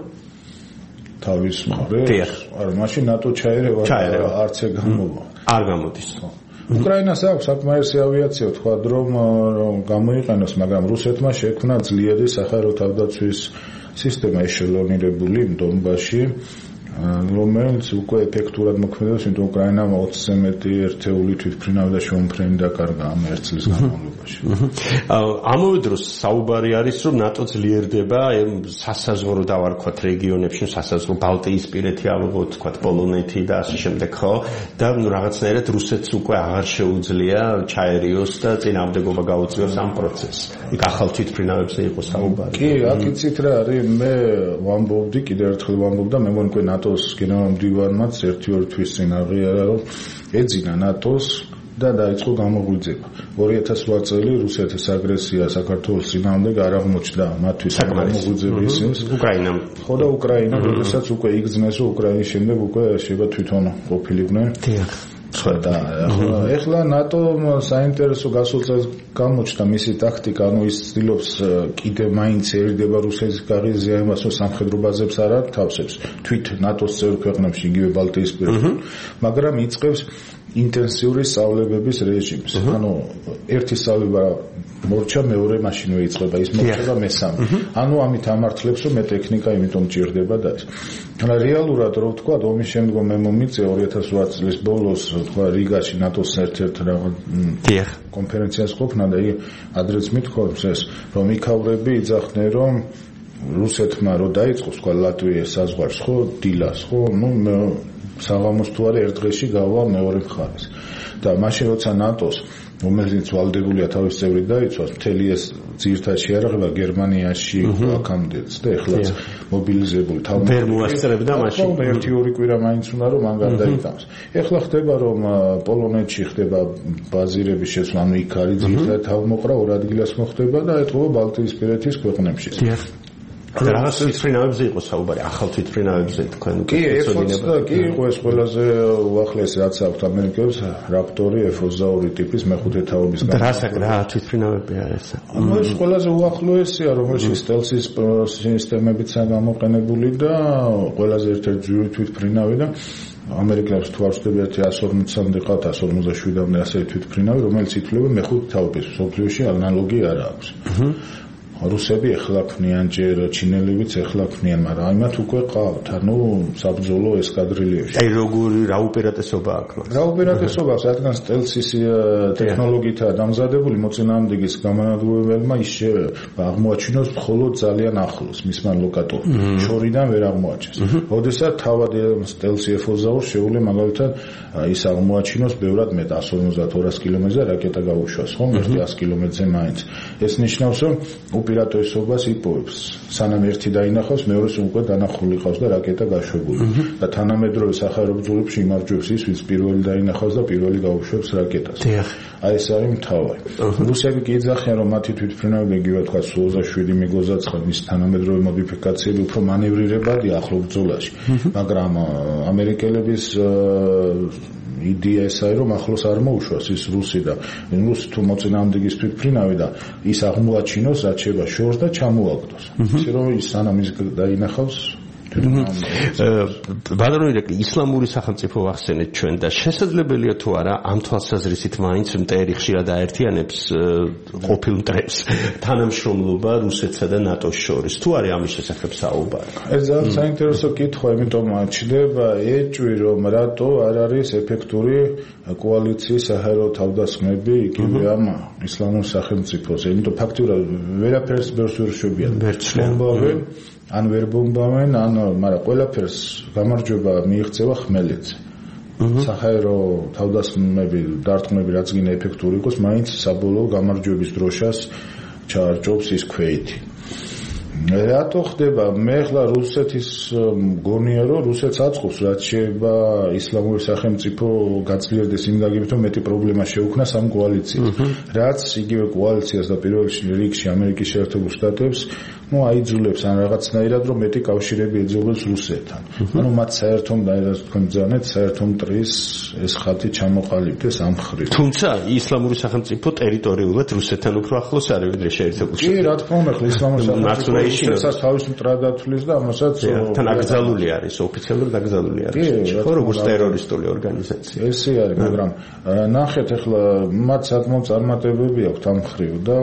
თავის მხარეს. არა, მაშინ ნატო ჩაერევა არც ეგ გამოვა. არ გამოდის. უკრაინას აქვს საკმარისი ავიაცია, თქვათ რომ გამოიყენოს, მაგრამ რუსეთმა შექმნა ძლიერი საჰაერო თავდაცვის სისტემა ეშელონირებული დონბასში, რომელიც უკვე ეფექტურად მოქმედებს, იმიტომ უკრაინამ 20-ზე მეტი ერთეული თვითმფრინავი და შემოფრენი დაკარგა ამ ერთ წლის განმავლობაში. ამავე დროს საუბარი არის, რომ ნატო ძლიერდება სასაზღვრო დავარქვათ რეგიონებში, სასაზღვრო ბალტიისპირეთი ავიღოთ, თქვათ პოლონეთი და ასე შემდეგ, ხო? და რაღაცნაირად რუსეთს უკვე აღარ შეუძლია ჩაერიოს და წინააღმდეგობა გაუწიოს ამ პროცესს. იქ ახალ თვითმფრინავებზე იყო საუბარი. კი, აქ იცით რა არის, მე ვამბობდი, კიდევ ერთხელ ვამბობ და მე მგონი უკვე ნატოს გენერალ-მდივანმაც 1-2 თვის წინ აღიარა, რომ ეძინა ნატოს და დაიწყო გამოღვიძება. 2008 წელი რუსეთის აგრესია საქართველოს წინააღმდეგ არ აღმოჩნდა მათთვის გამოღვიძების იმს. უკრაინამ. ხო და უკრაინა, როდესაც უკვე იგრძნეს, რომ უკრაინის შემდეგ უკვე შეიძლება თვითონ ყოფილიყვნენ. დიახ. და ეხლა ნატომ საინტერესო გასულ წელს გამოჩნდა მისი ტაქტიკა, ანუ ის ცდილობს კიდევ მაინც ერიდება რუსეთის გაღიზიანებას, რომ სამხედრო ბაზებს არ ათავსებს თვით ნატოს წევრ ქვეყნებში, იგივე ბალტიისპირეთში, მაგრამ იწყებს ინტენსიური სწავლებების რეჟიმს. ანუ ერთი სწავლება მორჩა, მეორე მაშინვე იწყება, ის მორჩება მესამე. ანუ ამით ამართლებს, რომ მე ტექნიკა იმიტომ ჭირდება და ეს. მაგრამ რეალურად რო ვთქვა, ომის შემდგომ მე მომიწია 2008 წლის ბოლოს, თქვა რიგაში ნატოს ერთ-ერთ რაღაც კონფერენციას ყოფნა და იგი ადრეც მithქვობს ეს, რომ იქავრები იძახდნენ, რომ რუსეთმა რო დაიწყოს, თქვა ლატვიის საზღვარს, ხო, დილას, ხო, საღამოს თუ არა ერთ დღეში გავა მეორე მხარეს. და მაშინ როცა ნატოს რომელიც ვალდებულია თავის წევრი დაიცვას, მთელი ეს ძირითადად შეარაღება გერმანიაში აქამდეც და ეხლაც მობილიზებული თავმოყრილი ვერ მოასწრებდა მაშინ. 1-2 კვირა მაინც უნდა რომ მან გარდაიტანოს. ეხლა ხდება რომ პოლონეთში ხდება ბაზირების შესვლა, ანუ იქ არის ძირითადად თავმოყრა ორ ადგილას მოხდება და ეთყობა ბალტიისპირეთის ქვეყნებში. რაღაც თვითმფრინავებზე იყო საუბარი, ახალ თვითმფრინავებზე თქვენ კი, კი იყო ეს ყველაზე უახლესი რაც აქვს ამერიკელებს, რაპტორი F-22 ტიპის მეხუთე თაობის რა თვითმფრინავებია ეს? ანუ ეს ყველაზე უახლოესია, რომელშიც სტელსის სისტემებიც გამოყენებული და ყველაზე ერთ-ერთი ძვირი თვითმფრინავი და ამერიკელებს თუ არ ვსწრებიათ 150-მდე ყავთ 157-მდე ასე თვითმფრინავი, რომელიც ითვლება მეხუთე თაობის მსოფლიოში ანალოგი არ აქვს. რუსები ეხლა ქმნიან, ჯერ ჩინელებიც ეხლა ქმნიან, მაგრამ აიმათ უკვე ყავთ, ანუ საბრძოლო ესკადრილიებში. აი რა უპირატესობა აქვს? რა უპირატესობა აქვს, რადგან სტელსის ტექნოლოგიითაა დამზადებული, მოწინააღმდეგის გამანადგურებელმა ის აღმოაჩინოს მხოლოდ ძალიან ახლოს მისმა ლოკატორს. შორიდან ვერ აღმოაჩენს. როდესაც თავად სტელსი F-22 შეუძლია მაგალითად ის აღმოაჩინოს ბევრად მეტ 150-200 კილომეტრზე რაკეტა გაუშვას, ხო, 100 კილომეტრზე მაინც. ეს ნიშნავს, რომ უპირატესობას იპოვებს. სანამ ერთი დაინახავს, მეორეს უკვე დანახული ყავს და რაკეტა გაშვებული. და თანამედროვე საჰაერო ბრძოლებში იმარჯვებს ის, ვინც პირველი დაინახავს და პირველი გაუშვებს რაკეტას. აი ეს არის მთავარი. რუსები კი იძახიან, რომ მათი თვითმფრინავები იგივე თქვა Su-27 MiG-29 მის თანამედროვე მოდიფიკაციები უფრო მანევრირებადია ახლო ბრძოლაში. მაგრამ ამერიკელების იდეა ეს არის, რომ ახლოს არ მოუშვას ის რუსი და რუსი თუ მოწინააღმდეგის თვითმფრინავი და ის აღმოაჩინოს, რაც შეება შორს და ჩამოაგდოს. ისე რომ ის სანამ ის დაინახავს ბატონო ირაკლი, ისლამური სახელმწიფო ახსენეთ ჩვენ და შესაძლებელია თუ არა ამ თვალსაზრისით მაინც მტერი ხშირად აერთიანებს ყოფილ მტრებს თანამშრომლობა რუსეთსა და ნატოს შორის. თუ არის ამის შესახებ საუბარი? ეს ძალიან საინტერესო კითხვა, იმიტომ ჩნდება ეჭვი, რომ რატო არ არის ეფექტური კოალიციის საჰაერო თავდასხმები იგივე ამ ისლამურ სახელმწიფოს. იმიტომ ფაქტურად ვერაფერს ბევრს ვერ შვებიან. ბომბავენ, ან ვერ ბომბავენ, მაგრამ ყველაფერს გამარჯვება მიიღწევა ხმელეთზე. საჰაერო თავდასხმები, დარტყმები რაც გინდა ეფექტური იყოს, მაინც საბოლოო გამარჯვების დროშას ჩაარჭობს ის ქვეითი. რატო ხდება? მე ახლა რუსეთის მგონია, რომ რუსეთს აწყობს, რაც შეება ისლამური სახელმწიფო გაძლიერდეს იმ გაგებით, რომ მეტი პრობლემა შეუქმნას ამ კოალიციას. რაც იგივე კოალიციას და პირველ რიგში ამერიკის შეერთებულ შტატებს აიძულებს ან რაღაცნაირად, რომ მეტი კავშირები ეძებოს რუსეთთან. ანუ მათ საერთო თქვენ ბრძანეთ, საერთო მტრის ეს ხათი ჩამოყალიბდეს ამ მხრივ. თუმცა ისლამური სახელმწიფო ტერიტორიულად რუსეთთან უფრო ახლოს არის, ვიდრე შეერთებულ შტატებში. კი, რა თქმა უნდა, ისლამური სახელმწიფო რუსეთსაც თავის მტრად ათვლის და ამასაც თან აკრძალული არის, ოფიციალურად აკრძალული არის. ხო, როგორც ტერორისტული ორგანიზაცია. ესე არის, მაგრამ ნახეთ ახლა მათ საკმაოდ წარმატებები აქვთ ამ მხრივ და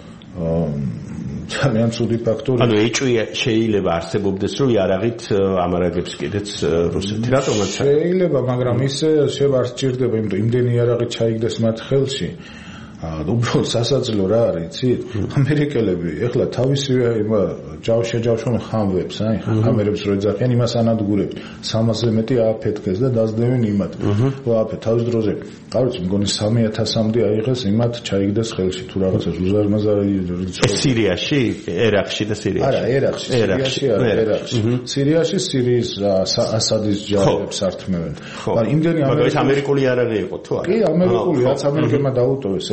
ძალიან ცუდი ფაქტორია. ანუ ეჭვია შეიძლება არსებობდეს, რომ იარაღით ამარაგებს კიდეც რუსეთი. რატომაც შეიძლება, მაგრამ ისე არ სჭირდება, იმიტომ იმდენი იარაღი ჩაიგდეს მათ ხელში. უბრალოდ სასაძლო რა არის, იცით? ამერიკელები ეხლა თავისივე შეჯავშონ ხამვებს, ხამერებს რო ეძახიან, იმას ანადგურებს. 300-ზე მეტი ააფეთქეს და დაძდევენ იმათ. ააფეთ თავის დროზე. არ ვიცი, მგონი 3000-მდე აიღეს იმათ ჩაიგდეს ხელში თუ რაღაცა ზუზარმაზარი სირიაში, ერაყში და სირიაში. არა, ერაყში. სირიაში სირიის ასადის ჯარებს ართმევენ. მაგრამ იმდენი ამერიკული იარაღი იყო თუ არა? კი, ამერიკული, რაც ამერიკებმა დაუტოვეს.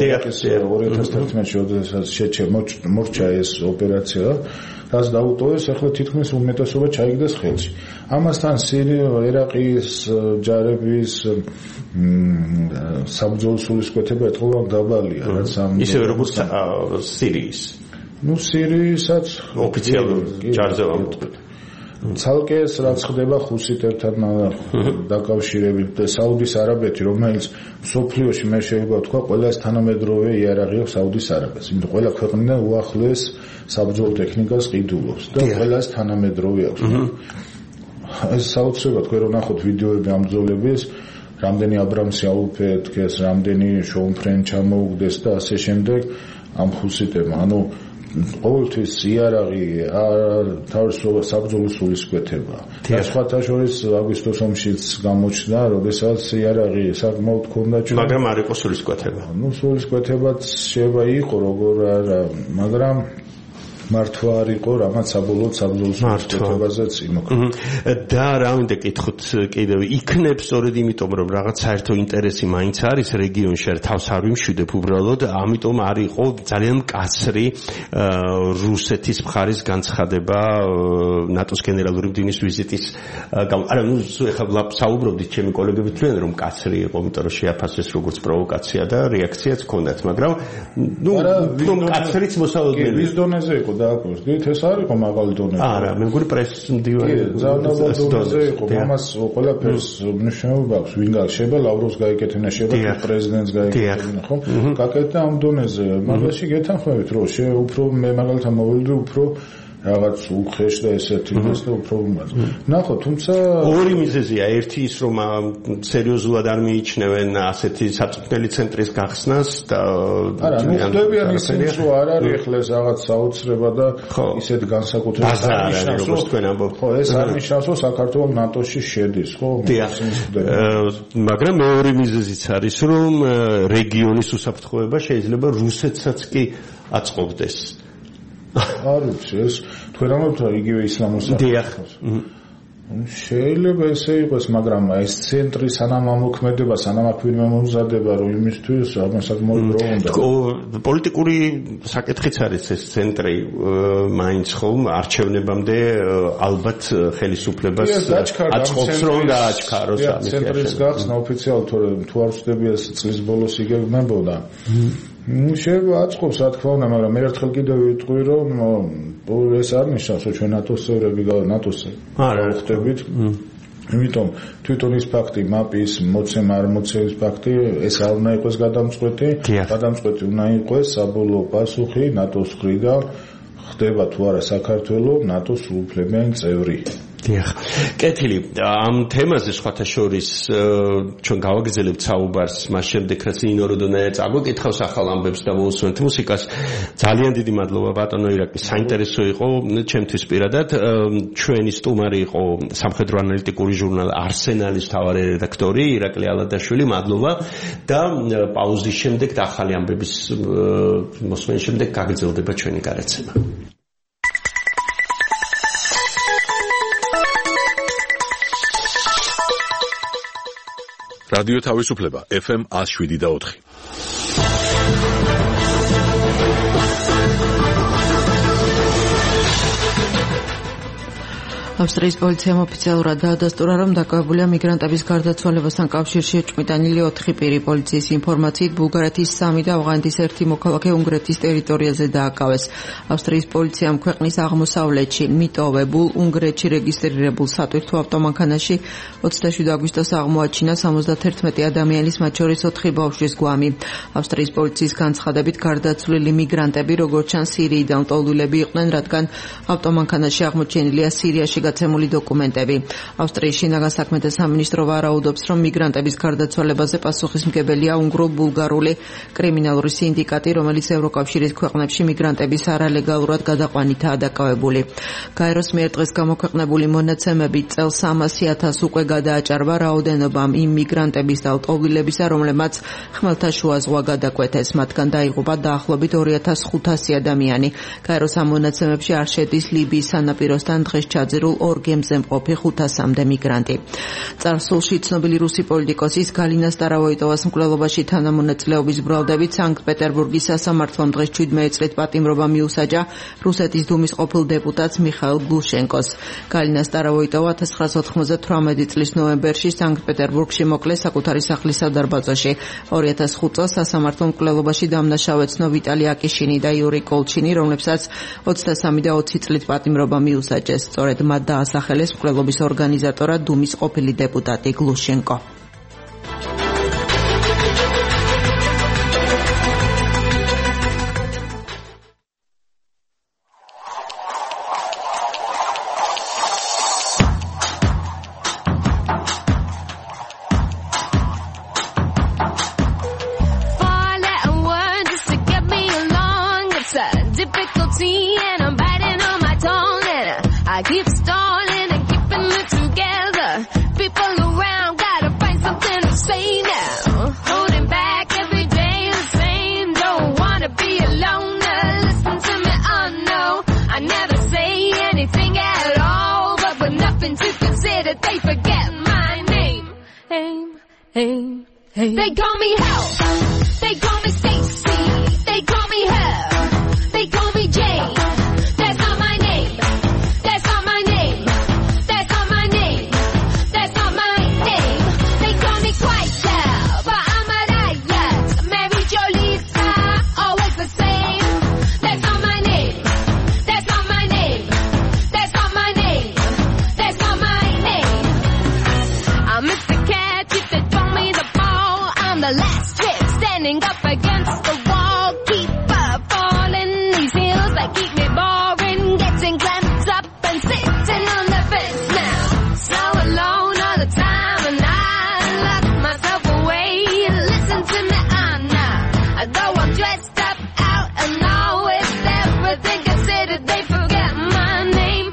2011 მორჩა ეს ოპერაცია, რაც დაუტოვეს, ახლა თითქმის უმეტესობა ჩაიგდეს ხელში. ამასთან ერაყის ჯარების საბრძოლო სულისკვეთება ეთყობა დაბალია, რაც ისევე როგორც სირიის. სირიისაც ოფიციალურ ჯარზე ვამბობთ. ცალკე ეს რაც ხდება ხუსიტებთან დაკავშირებით და საუდის არაბეთი, რომელიც მსოფლიოში მე შეიძლება ვთქვა, ყველას თანამედროვე იარაღი აქვს საუდის არაბეთს. იმიტომ ყველა ქვეყნიდან უახლოეს საბრძოლო ტექნიკას ყიდულობს და ყველას თანამედროვე აქვს. ეს საოცრება თქვენ რომ ნახოთ ვიდეოები ამ ბრძოლების, რამდენი აბრამსი აუფეთქეს, რამდენი შოუმფრენ ჩამოუგდეს და ასე შემდეგ ამ ხუსიტებმა. ანუ ყოველთვის იარაღი თავის საბრძოლო სულისკვეთება. და სხვათა შორის აგვისტოს ომშიც გამოჩნდა, როდესაც იარაღი საკმაოდ ჰქონდა ჩვენ. მაგრამ არ იყო სულისკვეთება. სულისკვეთებაც შეიძლება იყო, როგორ არა, მაგრამ მართვა არ იყო, რამაც საბოლოოდ საბრძოლო სულისკვეთებაზეც იმოქმედა. და რა უნდა კითხოთ კიდევ, იქნებს სწორედ იმიტომ, რომ რაღაც საერთო ინტერესი მაინც არის რეგიონში, თავს არ ვიმშვიდებ უბრალოდ, ამიტომ არ იყო ძალიან მკაცრი რუსეთის მხარის განცხადება ნატოს გენერალური მდივნის ვიზიტის არა, ეხლა საუბრობდით, ჩემი კოლეგები თვლიან, რომ მკაცრი იყო, იმიტომ რომ შეაფასეს როგორც პროვოკაცია და რეაქციაც ჰქონდათ, მაგრამ მკაცრიც მოსალოდნელი. ვის დონეზე იყო დააკვირდით, ეს არ იყო მაღალი დონეზე. არა, მე მგონი პრესის მდივანი. ძალიან დონეზე იყო, ამას ყველაფერს მნიშვნელობა აქვს, ვინ შეიძლება ლავროს გაეკეთებინა, შეიძლება პრეზიდენტს გაეკეთებინა, ხო? გაკეთდა ამ დონეზე, მაგაში გეთანხმებით, რომ უფრო მე მაგალითად მოვიდე უფრო რაღაც უხეშ და ესეთი ის და უფრო უმაზე. ნახო, თუმცა ორი მიზეზია, ერთი ის რომ სერიოზულად არ მიიჩნევენ ასეთი საწვრთნელი ცენტრის გახსნას და არა, ხდებიან ისინი, რომ არ არის ახლა ეს რაღაც საოცრება და ისეთ განსაკუთრებით ბაზარი, როგორც თქვენ ამბობთ. ხო, ეს არ ნიშნავს, რომ საქართველო ნატოში შედის, ხო? მაგრამ მეორე მიზეზიც არის, რომ რეგიონის უსაფრთხოება შეიძლება რუსეთსაც კი აწყობდეს. არ ვიცი, ეს თქვენ ამბობთ იგივე ისლამურ სახელმწიფოს. შეიძლება ესე იყოს, მაგრამ ეს ცენტრი სანამ ამოქმედება, სანამ აქვინვა მომზადება, რომ იმისთვის საკმაოდ დრო უნდა. პოლიტიკური საკითხიც არის ეს ცენტრი, მაინც ხომ არჩევნებამდე ალბათ ხელისუფლებას აწყობს, რომ გააჩქაროს ამის ცენტრის გახსნა ოფიციალურად, თუ არ ვწდები ეს წლის ბოლოს იგებნებოდა. შეიძლება აწყობს, რა თქმა უნდა, მაგრამ მე ერთხელ კიდევ ვიტყვი, რომ ეს არ ნიშნავს, რომ ჩვენ ნატოს წევრები არ ხდებით. იმიტომ თვითონ ის ფაქტი, მაპის მოცემა არ მოცემის ფაქტი, ეს არ უნდა იყოს გადამწყვეტი. გადამწყვეტი უნდა იყოს საბოლოო პასუხი ნატოს მხრიდან, ხდება თუ არა საქართველო ნატოს სრულუფლებიანი წევრი. დიახ. კეთილი, ამ თემაზე სხვათა შორის ჩვენ გავაგრძელებთ საუბარს მას შემდეგ, რაც ნინო როდონაია წაგვეკითხავს ახალ ამბებს და მოусვენთ მუსიკას. ძალიან დიდი მადლობა ბატონო ირაკლი, საინტერესო იყო ჩემთვის პირადად. ჩვენი სტუმარი იყო სამხედრო ანალიტიკური ჟურნალ არსენალის მთავარი რედაქტორი ირაკლი ალადაშვილი, მადლობა და პაუზის შემდეგ და ახალი ამბების მოსმენის შემდეგ გაგრძელდება ჩვენი გადაცემა. რადიო თავისუფლება FM 107.4. ავსტრიის პოლიციამ ოფიციალურად დაადასტურა, რომ დაკავებულია მიგრანტების გარდაცვალებასთან კავშირში ეჭვმიტანილი 4 პირი. პოლიციის ინფორმაციით, ბულგარეთის 3 და ავღანეთის 1 მოქალაქე უნგრეთის ტერიტორიაზე დააკავეს. ავსტრიის პოლიციამ ქვეყნის აღმოსავლეთში მიტოვებულ უნგრეთში რეგისტრირებულ სატვირთო ავტომანქანაში 27 აგვისტოს აღმოაჩინა 71 ადამიანის, მათ შორის 4 ბავშვის გვამი. ავსტრიის პოლიციის განცხადებით, გარდაცვლილი მიგრანტები, როგორც ჩანს, სირიიდან ლტოლვილები იყვნენ, რადგან ავტომანქანაში აღმოჩენილია სირიაში გაცემული დოკუმენტები. ავსტრიის შინაგან საქმეთა სამინისტრო ვარაუდობს, რომ მიგრანტების გარდაცვალებაზე პასუხისმგებელია უნგრო-ბულგარული კრიმინალური სინდიკატი, რომელიც ევროკავშირის ქვეყნებში მიგრანტების არალეგალურად გადაყვანითაა დაკავებული. გაეროს მიერ დღეს გამოქვეყნებული მონაცემებით წელს 300,000 უკვე გადააჭარბა რაოდენობამ იმ მიგრანტების და ლტოლვილებისა, რომლებმაც ხმელთაშუა ზღვა გადაკვეთეს. მათგან დაიღუპა დაახლოებით 2500 ადამიანი. გაეროს ამ მონაცემებში არ შედის ლიბიის სანაპიროსთან დღეს ჩაძირულ 2 გემზე მყოფი 500-მდე მიგრანტი. წარსულში ცნობილი რუსი პოლიტიკოსის გალინა სტარავოიტოვას მკვლელობაში თანამონაწილეობის ბრალდებით სანქტ-პეტერბურგის სასამართლომ დღეს 17 წლით პატიმრობა მიუსაჯა რუსეთის დუმის ყოფილ დეპუტატს მიხაილ გლუშენკოს. გალინა სტარავოიტოვა 1998 წლის ნოემბერში სანქტ-პეტერბურგში მოკლეს საკუთარი სახლის სადარბაზოში. 2005 წელს სასამართლომ მკვლელობაში დამნაშავეცნო ვიტალი აკიშინი და იური კოლჩინი, რომლებსაც 23 და 20 წლით პატიმრობა მიუსაჯეს. სწორედ მათ დაასახელეს მკვლელობის ორგანიზატორად დუმის ყოფილი დეპუტატი გლუშენკო. They call me hell. They call me Stacy. They call me hell. They call me Jane. That's not my name. That's not my name. That's not my name. That's not my name. They call me quite well, but I'm a riot. Mary Jo Lisa, always the same. That's not my name. That's not my name. That's not my name. That's not my name. I'm Mr. Cat if they throw me the ball. I'm the last trick standing up against the wall. Keep falling these hills that keep me boring. Getting clamped up and sitting on the fence now. So alone all the time and I lock myself away. Listen to me, Anna. Though I'm dressed up out and now with everything considered, they forget my name.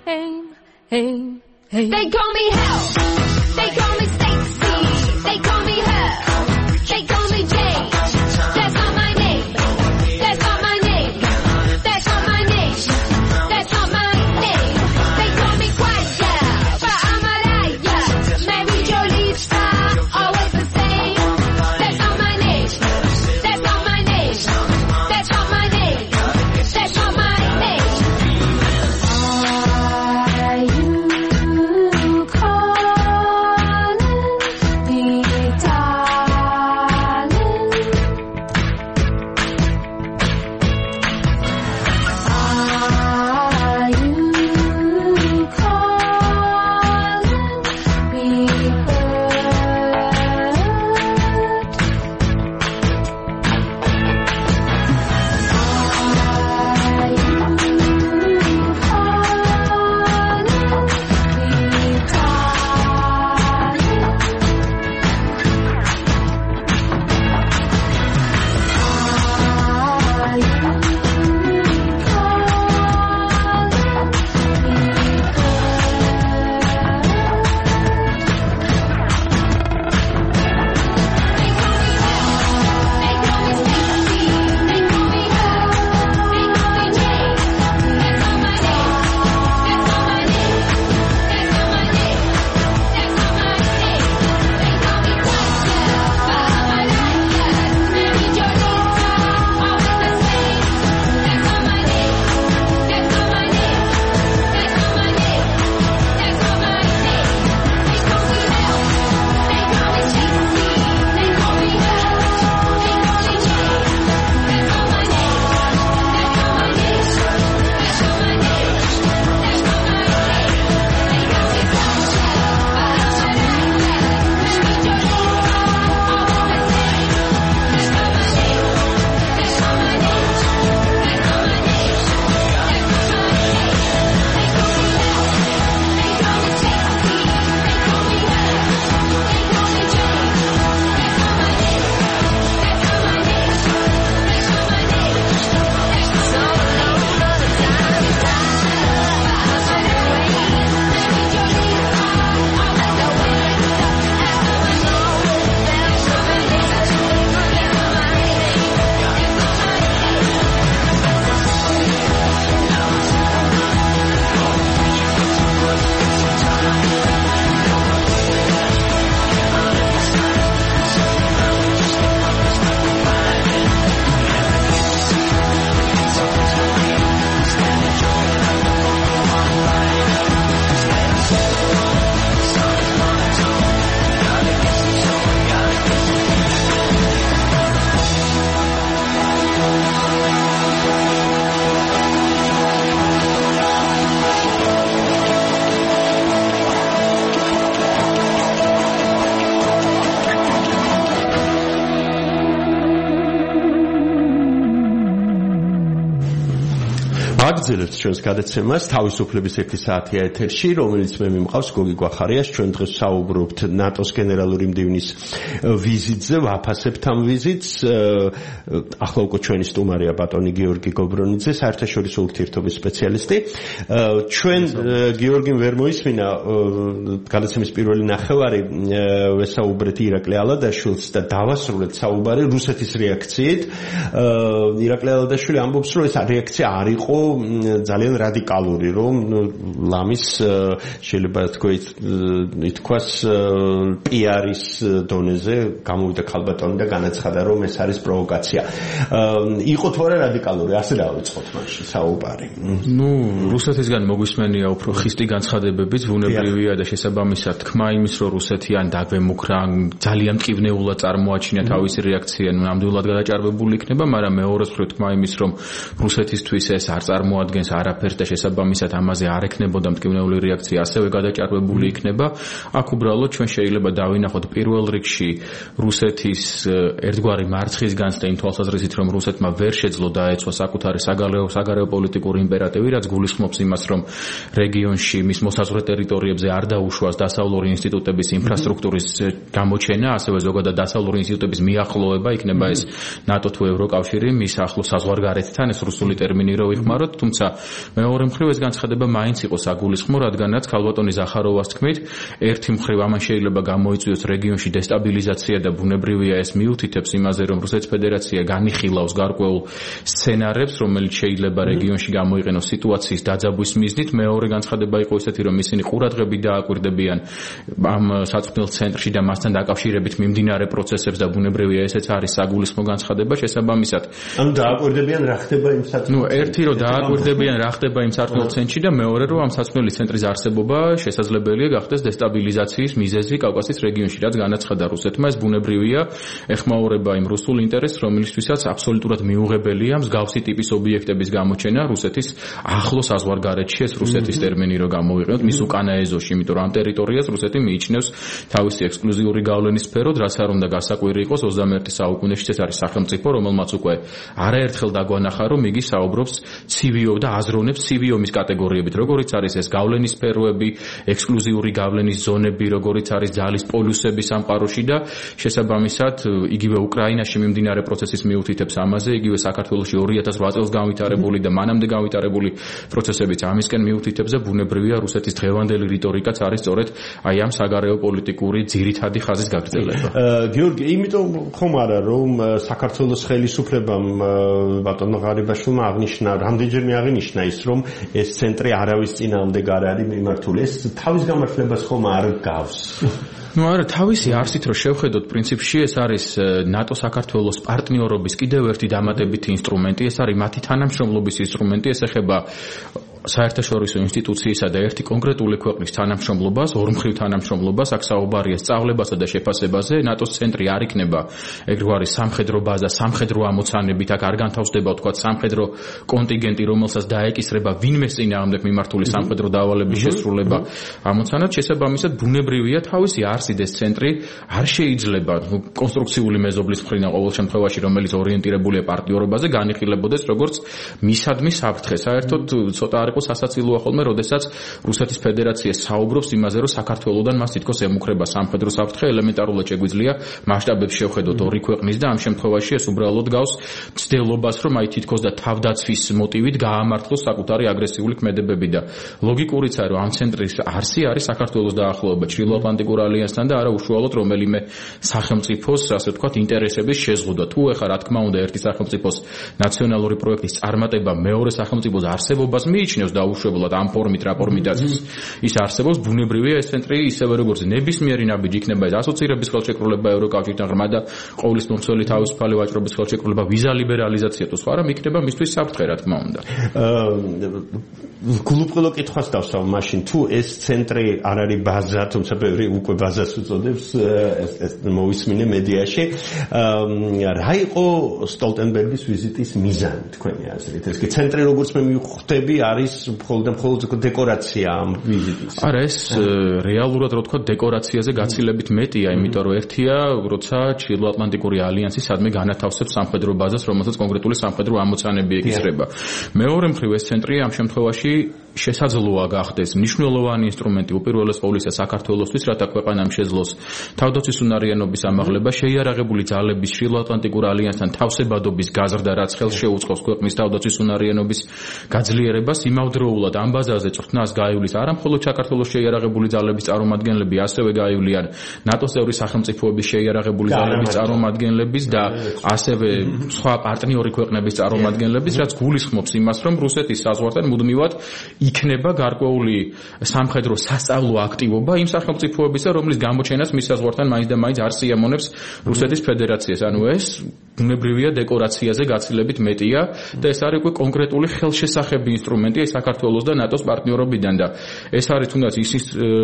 Hey. They call me hell. They call me Stacy. They call me hell. They call me Jane. That's not my name. That's not my name. That's not my name. That's not my name. They call me quite well, but I'm a riot. Mary Jo Lisa, always the same. That's not my name. That's not my name. That's not my name. That's not my name. Are you call ვაგრძელებთ ჩვენს გადაცემას თავისუფლების 1 საათია ეთერში, რომელიც მე მიმყავს გოგი გვახარიას. ჩვენ დღეს საუბრობთ ნატოს გენერალური მდივნის ვიზიტზე, ვაფასებთ ამ ვიზიტს. ახლა უკვე ჩვენი სტუმარია ბატონი გიორგი გობრონიძე, საერთაშორისო ურთიერთობის სპეციალისტი. ჩვენ გიორგიმ ვერ მოისმინა გადაცემის პირველი ნახევარი, ვესაუბრეთ ირაკლი ალადაშვილს და დავასრულეთ საუბარი რუსეთის რეაქციით. ირაკლი ალადაშვილი ამბობს, რომ ეს რეაქცია არ იყო ძალიან რადიკალური, რომ ლამის შეიძლება ითქვას პიარის დონეზე გამოვიდა ქალბატონი და განაცხადა, რომ ეს არის პროვოკაცია. იყო თუ არა რადიკალური, ასე დავიწყოთ მაშინ საუბარი. რუსეთისგან მოგვისმენია უფრო ხისტი განცხადებებიც, ბუნებრივია და შესაბამისად თქმა იმის, რომ რუსეთი ან დაგვემუქრა, ძალიან მტკივნეულად წარმოაჩინა თავისი რეაქცია, ნამდვილად გადაჭარბებული იქნება, მაგრამ მეორეს მხრივ თქმა იმის, რომ რუსეთისთვის ეს არ წარმოადგენს არაფერს და შესაბამისად ამაზე არ ექნებოდა მტკივნეული რეაქცია, ასევე გადაჭარბებული იქნება. აქ უბრალოდ ჩვენ შეიძლება დავინახოთ პირველ რიგში რუსეთის ერთგვარი მარცხის განცდა იმ თვალსაზრისით, რომ რუსეთმა ვერ შეძლო დაეცვა საკუთარი საგარეო პოლიტიკური იმპერატივი, რაც გულისხმობს იმას, რომ რეგიონში მის მოსაზღვრე ტერიტორიებზე არ დაუშვას დასავლური ინსტიტუტების ინფრასტრუქტურის გამოჩენა, ასევე ზოგადად დასავლური ინსტიტუტების მიახლოება, იქნება ეს ნატო თუ ევროკავშირი, მის ახლო საზღვარგარეთთან, ეს რუსული ტერმინი რო ვიხმაროთ, თუმცა მეორე მხრივ ეს განცხადება მაინც იყო საგულისხმო, რადგანაც ქალბატონი ზახაროვას თქმით, ერთი მხრივ ამან შეიძლება გამოიწვიოს რეგიონში დესტაბილიზაცია და ბუნებრივია ეს მიუთითებს იმაზე, რომ რუსეთის ფედერაცია განიხილავს გარკვეულ სცენარებს, რომელიც შეიძლება რეგიონში გამოიყენოს სიტუაციის დაძაბვის მიზნით. მეორე განცხადება იყო ისეთი, რომ ისინი ყურადღებით დააკვირდებიან ამ საწვრთნელ ცენტრში და მასთან დაკავშირებით მიმდინარე პროცესებს და ბუნებრივია ესეც არის საგულისხმო განცხადება. შესაბამისად, დააკვირდებიან რა ხდება იმ საწვრთნელ ერთი რომ დააკვირდებიან რა ხდება იმ საწვრთნელ ცენტრში და მეორე რომ ამ საწვრთნელი ცენტრის არსებობა შესაძლებელია გახდეს დესტაბილიზაციის მიზეზი კავკასიის რეგიონში, რაც განაცხადა რუსეთმა. ეს ბუნებრივია ეხმაურება იმ რუსულ ინტერესს, რომელისთვისაც აბსოლუტურად მიუღებელია მსგავსი ტიპის ობიექტების გამოჩენა რუსეთის ახლო საზღვარგარეთში. ეს რუსეთის ტერმინი რო გამოვიყენოთ, მის უკანა ეზოში, იმიტომ რომ ამ ტერიტორიას რუსეთი მიიჩნევს თავისი ექსკლუზიური გავლენის სფეროდ, რაც არ უნდა გასაკვირი იყოს 21 საუკუნეში. ეს არის სახელმწიფო, რომელმაც უკვე არაერთხელ დაგვანახა, რომ იგი საუბრობს CVO და აზროვნებს CVO-ის კატეგორიებით, როგორიც არის ეს გავლენის სფეროები, ექსკლუზიური გავლენის ზონები, როგორიც არის ძალის პოლუსები სამყაროში და შესაბამისად იგივე უკრაინაში მიმდინარე პროცესის მიუთითებს ამაზე, იგივე საქართველოში 2008 წელს განვითარებული და მანამდე განვითარებული პროცესებიც ამისკენ მიუთითებს და ბუნებრივია რუსეთის დღევანდელი რიტორიკაც არის სწორედ აი ამ საგარეო პოლიტიკური ძირითადი ხაზის გაგრძელება. გიორგი, იმიტომ ხომ არა, რომ საქართველოს ხელისუფლებამ ბატონო ღარიბაშვილმა აღნიშნა, რამდენჯერმე აღინიშნა ის, რომ ეს ცენტრი არავის წინააღმდეგ არ არის მიმართული. ეს თავის გამართლებას ხომ არ გავს? არა, თავისი არსით რო შევხედოთ, პრინციპში ეს არის ნატო საქართველოს პარტნიორობის კიდევ ერთი დამატებითი ინსტრუმენტი, ეს არის მათი თანამშრომლობის ინსტრუმენტი, ეს ეხება საერთაშორისო ინსტიტუციისა და ერთი კონკრეტული ქვეყნის თანამშრომლობას, ორმხრივ თანამშრომლობას, აქ საუბარია სწავლებასა და შეფასებაზე. ნატოს ცენტრი არ იქნება ეგრგვარი სამხედრო ბაზა, სამხედრო ამოცანებით, აქ არ განთავსდება თქვა სამხედრო კონტინგენტი, რომელსაც დაეკისრება ვინმეს წინააღმდეგ მიმართული სამხედრო დავალების შესრულება ამოცანად. შესაბამისად, ბუნებრივია თავისი არსით ეს ცენტრი არ შეიძლება კონსტრუქციული მეზობლის მხრიდან ყოველ შემთხვევაში, რომელიც ორიენტირებულია პარტნიორობაზე, განიხილებოდეს როგორც მისადმი საფრთხე. საერთოდ ცოტა იყოს სასაცილოა ხოლმე, როდესაც რუსეთის ფედერაცია საუბრობს იმაზე, რომ საქართველოსთან მას თითქოს ემუქრება სამხედრო საფრთხე, ელემენტარულად შეგვიძლია მასშტაბებს შევხედოთ ორი ქვეყნის და ამ შემთხვევაში ეს უბრალოდ გავს ცდილობას, რომ აი თითქოს და თავდაცვის მოტივით გაამართლოს საკუთარი აგრესიული ქმედებები და ლოგიკურიცაა, რომ ამ ცენტრის არსი არის საქართველოს დაახლოება ჩრდილოატლანტიკურ ალიანსთან და არა უშუალოდ რომელიმე სახელმწიფოს, ასე ვთქვათ, ინტერესების შეზღუდვა. თუ ეხლა რა თქმა უნდა ერთი სახელმწიფოს ნაციონალური პროექტის წარმატება მეორე სახელმწიფოს არსებობას მიიჩნევს დაუშვებლად ამ ფორმით რა ფორმითაც ის არსებობს, ბუნებრივია ეს ცენტრი ისევე როგორც ნებისმიერი ნაბიჯი იქნება ეს ასოცირების ხელშეკრულება ევროკავშირთან, ღრმა და ყოვლის მომცველი თავისუფალი ვაჭრობის ხელშეკრულება, ვიზა ლიბერალიზაცია თუ სხვა რამ იქნება მისთვის საფრთხე, რა თქმა უნდა. გულუბრყილო კითხვას დავსვამ მაშინ თუ ეს ცენტრი არ არის ბაზა, თუმცა ბევრი უკვე ბაზას უწოდებს ეს მოვისმინე მედიაში. რა იყო სტოლტენბერგის ვიზიტის მიზანი თქვენი აზრით? ეს კი ცენტრი როგორც მე მივხვდები არის მხოლოდ დეკორაცია ამ ვიზიტის. არა, ეს რეალურად რო ვთქვა დეკორაციაზე გაცილებით მეტია, იმიტომ რომ ერთია, როცა ჩრდილოატლანტიკური ალიანსი სადმე განათავსებს სამხედრო ბაზას, რომელსაც კონკრეტული სამხედრო ამოცანები ეკისრება. მეორე მხრივ ეს ცენტრი ამ შემთხვევაში შესაძლოა გახდეს მნიშვნელოვანი ინსტრუმენტი უპირველეს ყოვლისა საქართველოსთვის, რათა ქვეყანამ შეძლოს თავდაცვის უნარიანობის ამაღლება, შეიარაღებული ძალების ჩრდილოატლანტიკურ ალიანსთან თავსებადობის გაზრდა, რაც ხელს შეუწყობს ქვეყნის თავდაცვის უნარიანობის გაძლიერებას. იმავდროულად ამ ბაზაზე წვრთნას გაივლის არა მხოლოდ საქართველოს შეიარაღებული ძალების წარმომადგენლები, ასევე გაივლიან ნატოს წევრი სახელმწიფოების შეიარაღებული ძალების წარმომადგენლების და ასევე სხვა პარტნიორი ქვეყნების წარმომადგენლების, რაც გულისხმობს იმას, რომ რუსეთის საზღვართან მუდმივად იქნება გარკვეული სამხედრო სასწავლო აქტივობა იმ სახელმწიფოებისა, რომლის გამოჩენას მის საზღვართან მაინც და მაინც არ სიამონებს რუსეთის ფედერაციას. ანუ ეს ბუნებრივია დეკორაციაზე გაცილებით მეტია და ეს არის უკვე კონკრეტული ხელშესახები ინსტრუმენტი საქართველოს და ნატოს პარტნიორობიდან და ეს არის თუნდაც ის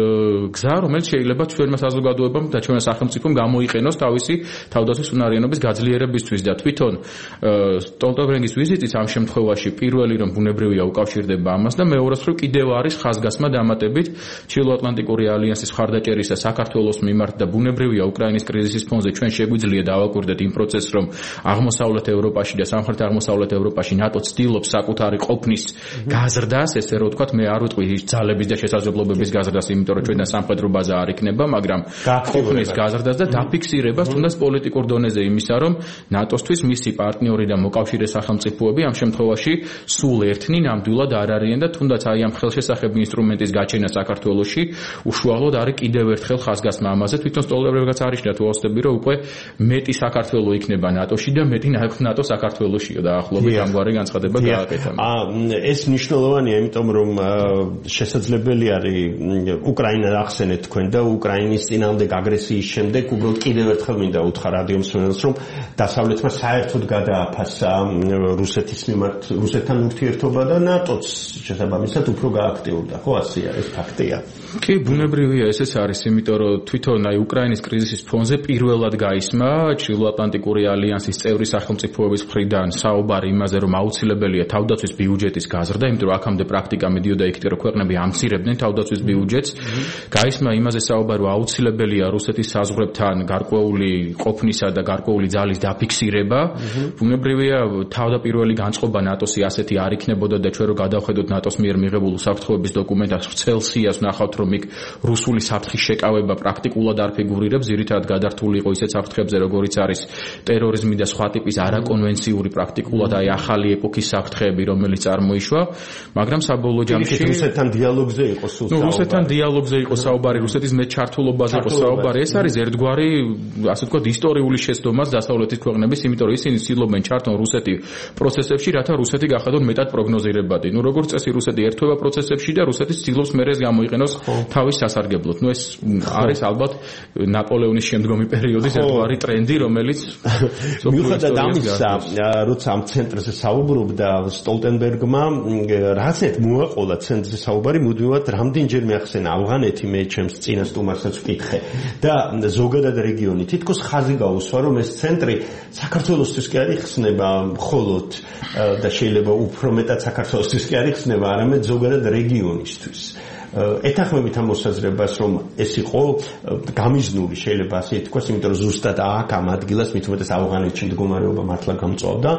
გზა, რომელიც შეიძლება ჩვენმა საზოგადოებამ და ჩვენმა სახელმწიფომ გამოიყენოს თავისი თავდაცვის უნარიანობის გაძლიერებისთვის და თვითონ სტოლტენბერგის ვიზიტიც ამ შემთხვევაში პირველი რომ ბუნებრივია უკავშირდება ამას და მეორე მხრივ კიდევ არის ხაზგასმა დამატებით ჩრდილოატლანტიკური ალიანსის მხარდაჭერისა საქართველოს მიმართ და ბუნებრივია უკრაინის კრიზისის ფონზე ჩვენ შეგვიძლია დავაკვირდეთ იმ პროცესს, რომ აღმოსავლეთ ევროპაში და სამხრეთ აღმოსავლეთ ევროპაში ნატო ცდილობს საკუთარი ყოფნის გაზრდას, ესე რომ ვთქვათ, მე არ ვიტყვი ძალების და შესაძლებლობების გაზრდას, იმიტომ რომ ჩვენთან სამხედრო ბაზა არ იქნება, მაგრამ ყოფნის გაზრდას და დაფიქსირებას თუნდაც პოლიტიკურ დონეზე იმისა, რომ ნატოსთვის მისი პარტნიორი და მოკავშირე სახელმწიფოები ამ შემთხვევაში სულ ერთნი ნამდვილად არ არიან და თუნდაც აი ამ ხელშესახები ინსტრუმენტის გაჩენა საქართველოში უშუალოდ არის კიდევ ერთხელ ხაზგასმა ამაზე. თვითონ სტოლტენბერგაც არიშნა თუ ავსდები, რომ უკვე მეტი საქართველო იქნება ნატოში და მეტი ნატო საქართველოშია და ახლობით ამგვარი განცხადება გააკეთა. ეს მნიშვნელოვანია, იმიტომ რომ შესაძლებელი არის უკრაინა ახსენეთ თქვენ და უკრაინის წინააღმდეგ აგრესიის შემდეგ უბრალოდ კიდევ ერთხელ მინდა უთხრა რადიო მსმენელს, რომ დასავლეთმა საერთოდ გადააფასა რუსეთის მიმართ რუსეთთან ურთიერთობა და ნატოც შესაბამისად უფრო გააქტიურდა. ხო, ასეა, ეს ფაქტია. კი, ბუნებრივია ესეც არის, იმიტომ რომ თვითონ აი უკრაინის კრიზისის ფონზე პირველად გაისმა ჩრდილოატლანტიკური ალიანსის წევრი სახელმწიფოების მხრიდან საუბარი იმაზე, რომ აუცილებელია თავდაცვის ბიუჯეტის გაზრდა, იმიტომ რომ აქამდე პრაქტიკა მიდიოდა იქით, რომ ქვეყნები ამცირებდნენ თავდაცვის ბიუჯეტს. გაისმა იმაზე საუბარი, რომ აუცილებელია რუსეთის საზღვრებთან გარკვეული ყოფნისა და გარკვეული ძალის დაფიქსირება. ბუნებრივია თავდაპირველი განწყობა ნატოსი ასეთი არ იქნებოდა და ჩვენ რო გადავხედოთ ნატოს მიერ მიღებულ უსაფრთხოების დოკუმენტებს, ვრცელ სიას ნახავთ, რომ იქ რუსული საფრთხის შეკავება პრაქტიკულად არ ფიგურირებს, ძირითადად გადართული იყო ისეთ საფრთხებზე, როგორიც არის ტერორიზმი და სხვა ტიპის არაკონვენციური პრაქტიკულად აი ახალი ეპოქის საფრთხეები, რომელიც წარმოიშვა, მაგრამ საბოლოო ჯამში რუსეთთან დიალოგზე იყო სულ საუბარი. რუსეთთან დიალოგზე იყო საუბარი, რუსეთის მეტ ჩართულობაზე იყო საუბარი. ეს არის ერთგვარი, ასე ვთქვათ, ისტორიული შესდომას დასავლეთის ქვეყნების, იმიტომ რომ ისინი ცდილობენ ჩართონ რუსეთი პროცესებში, რათა რუსეთი გახადონ მეტად პროგნოზირებადი. ნუ როგორც წესი რუსეთი ერთვება პროცესებში და რუსეთი ცდილობს მერე გამოიყენოს თავის სასარგებლოდ. ნუ ეს არის ალბათ ნაპოლეონის შემდგომი პერიოდის ერთგვარი ტრენდი, რომელიც მიუხედავად ამისა, როცა ამ ცენტრზე საუბრობდა სტოლტენბერგმა, რაღაცნაირად მოაყოლა ცენტრზე საუბარი, მუდმივად რამდენჯერ მეახსენა ავღანეთი, მე ჩემს წინა სტუმარსაც ვკითხე და ზოგადად რეგიონი თითქოს ხაზი გაუსვა, რომ ეს ცენტრი საქართველოსთვის კი არ იხსნება მხოლოდ და შეიძლება უფრო მეტად საქართველოსთვის კი არ იხსნება, არამედ ზოგადად რეგიონისთვის. ეთანხმებით ამ მოსაზრებას, რომ ეს იყო გამიზნული, შეიძლება ასე ითქვას, იმიტომ რომ ზუსტად აქ ამ ადგილას მით უმეტეს ავღანეთში მდგომარეობა მართლა გამწვავდა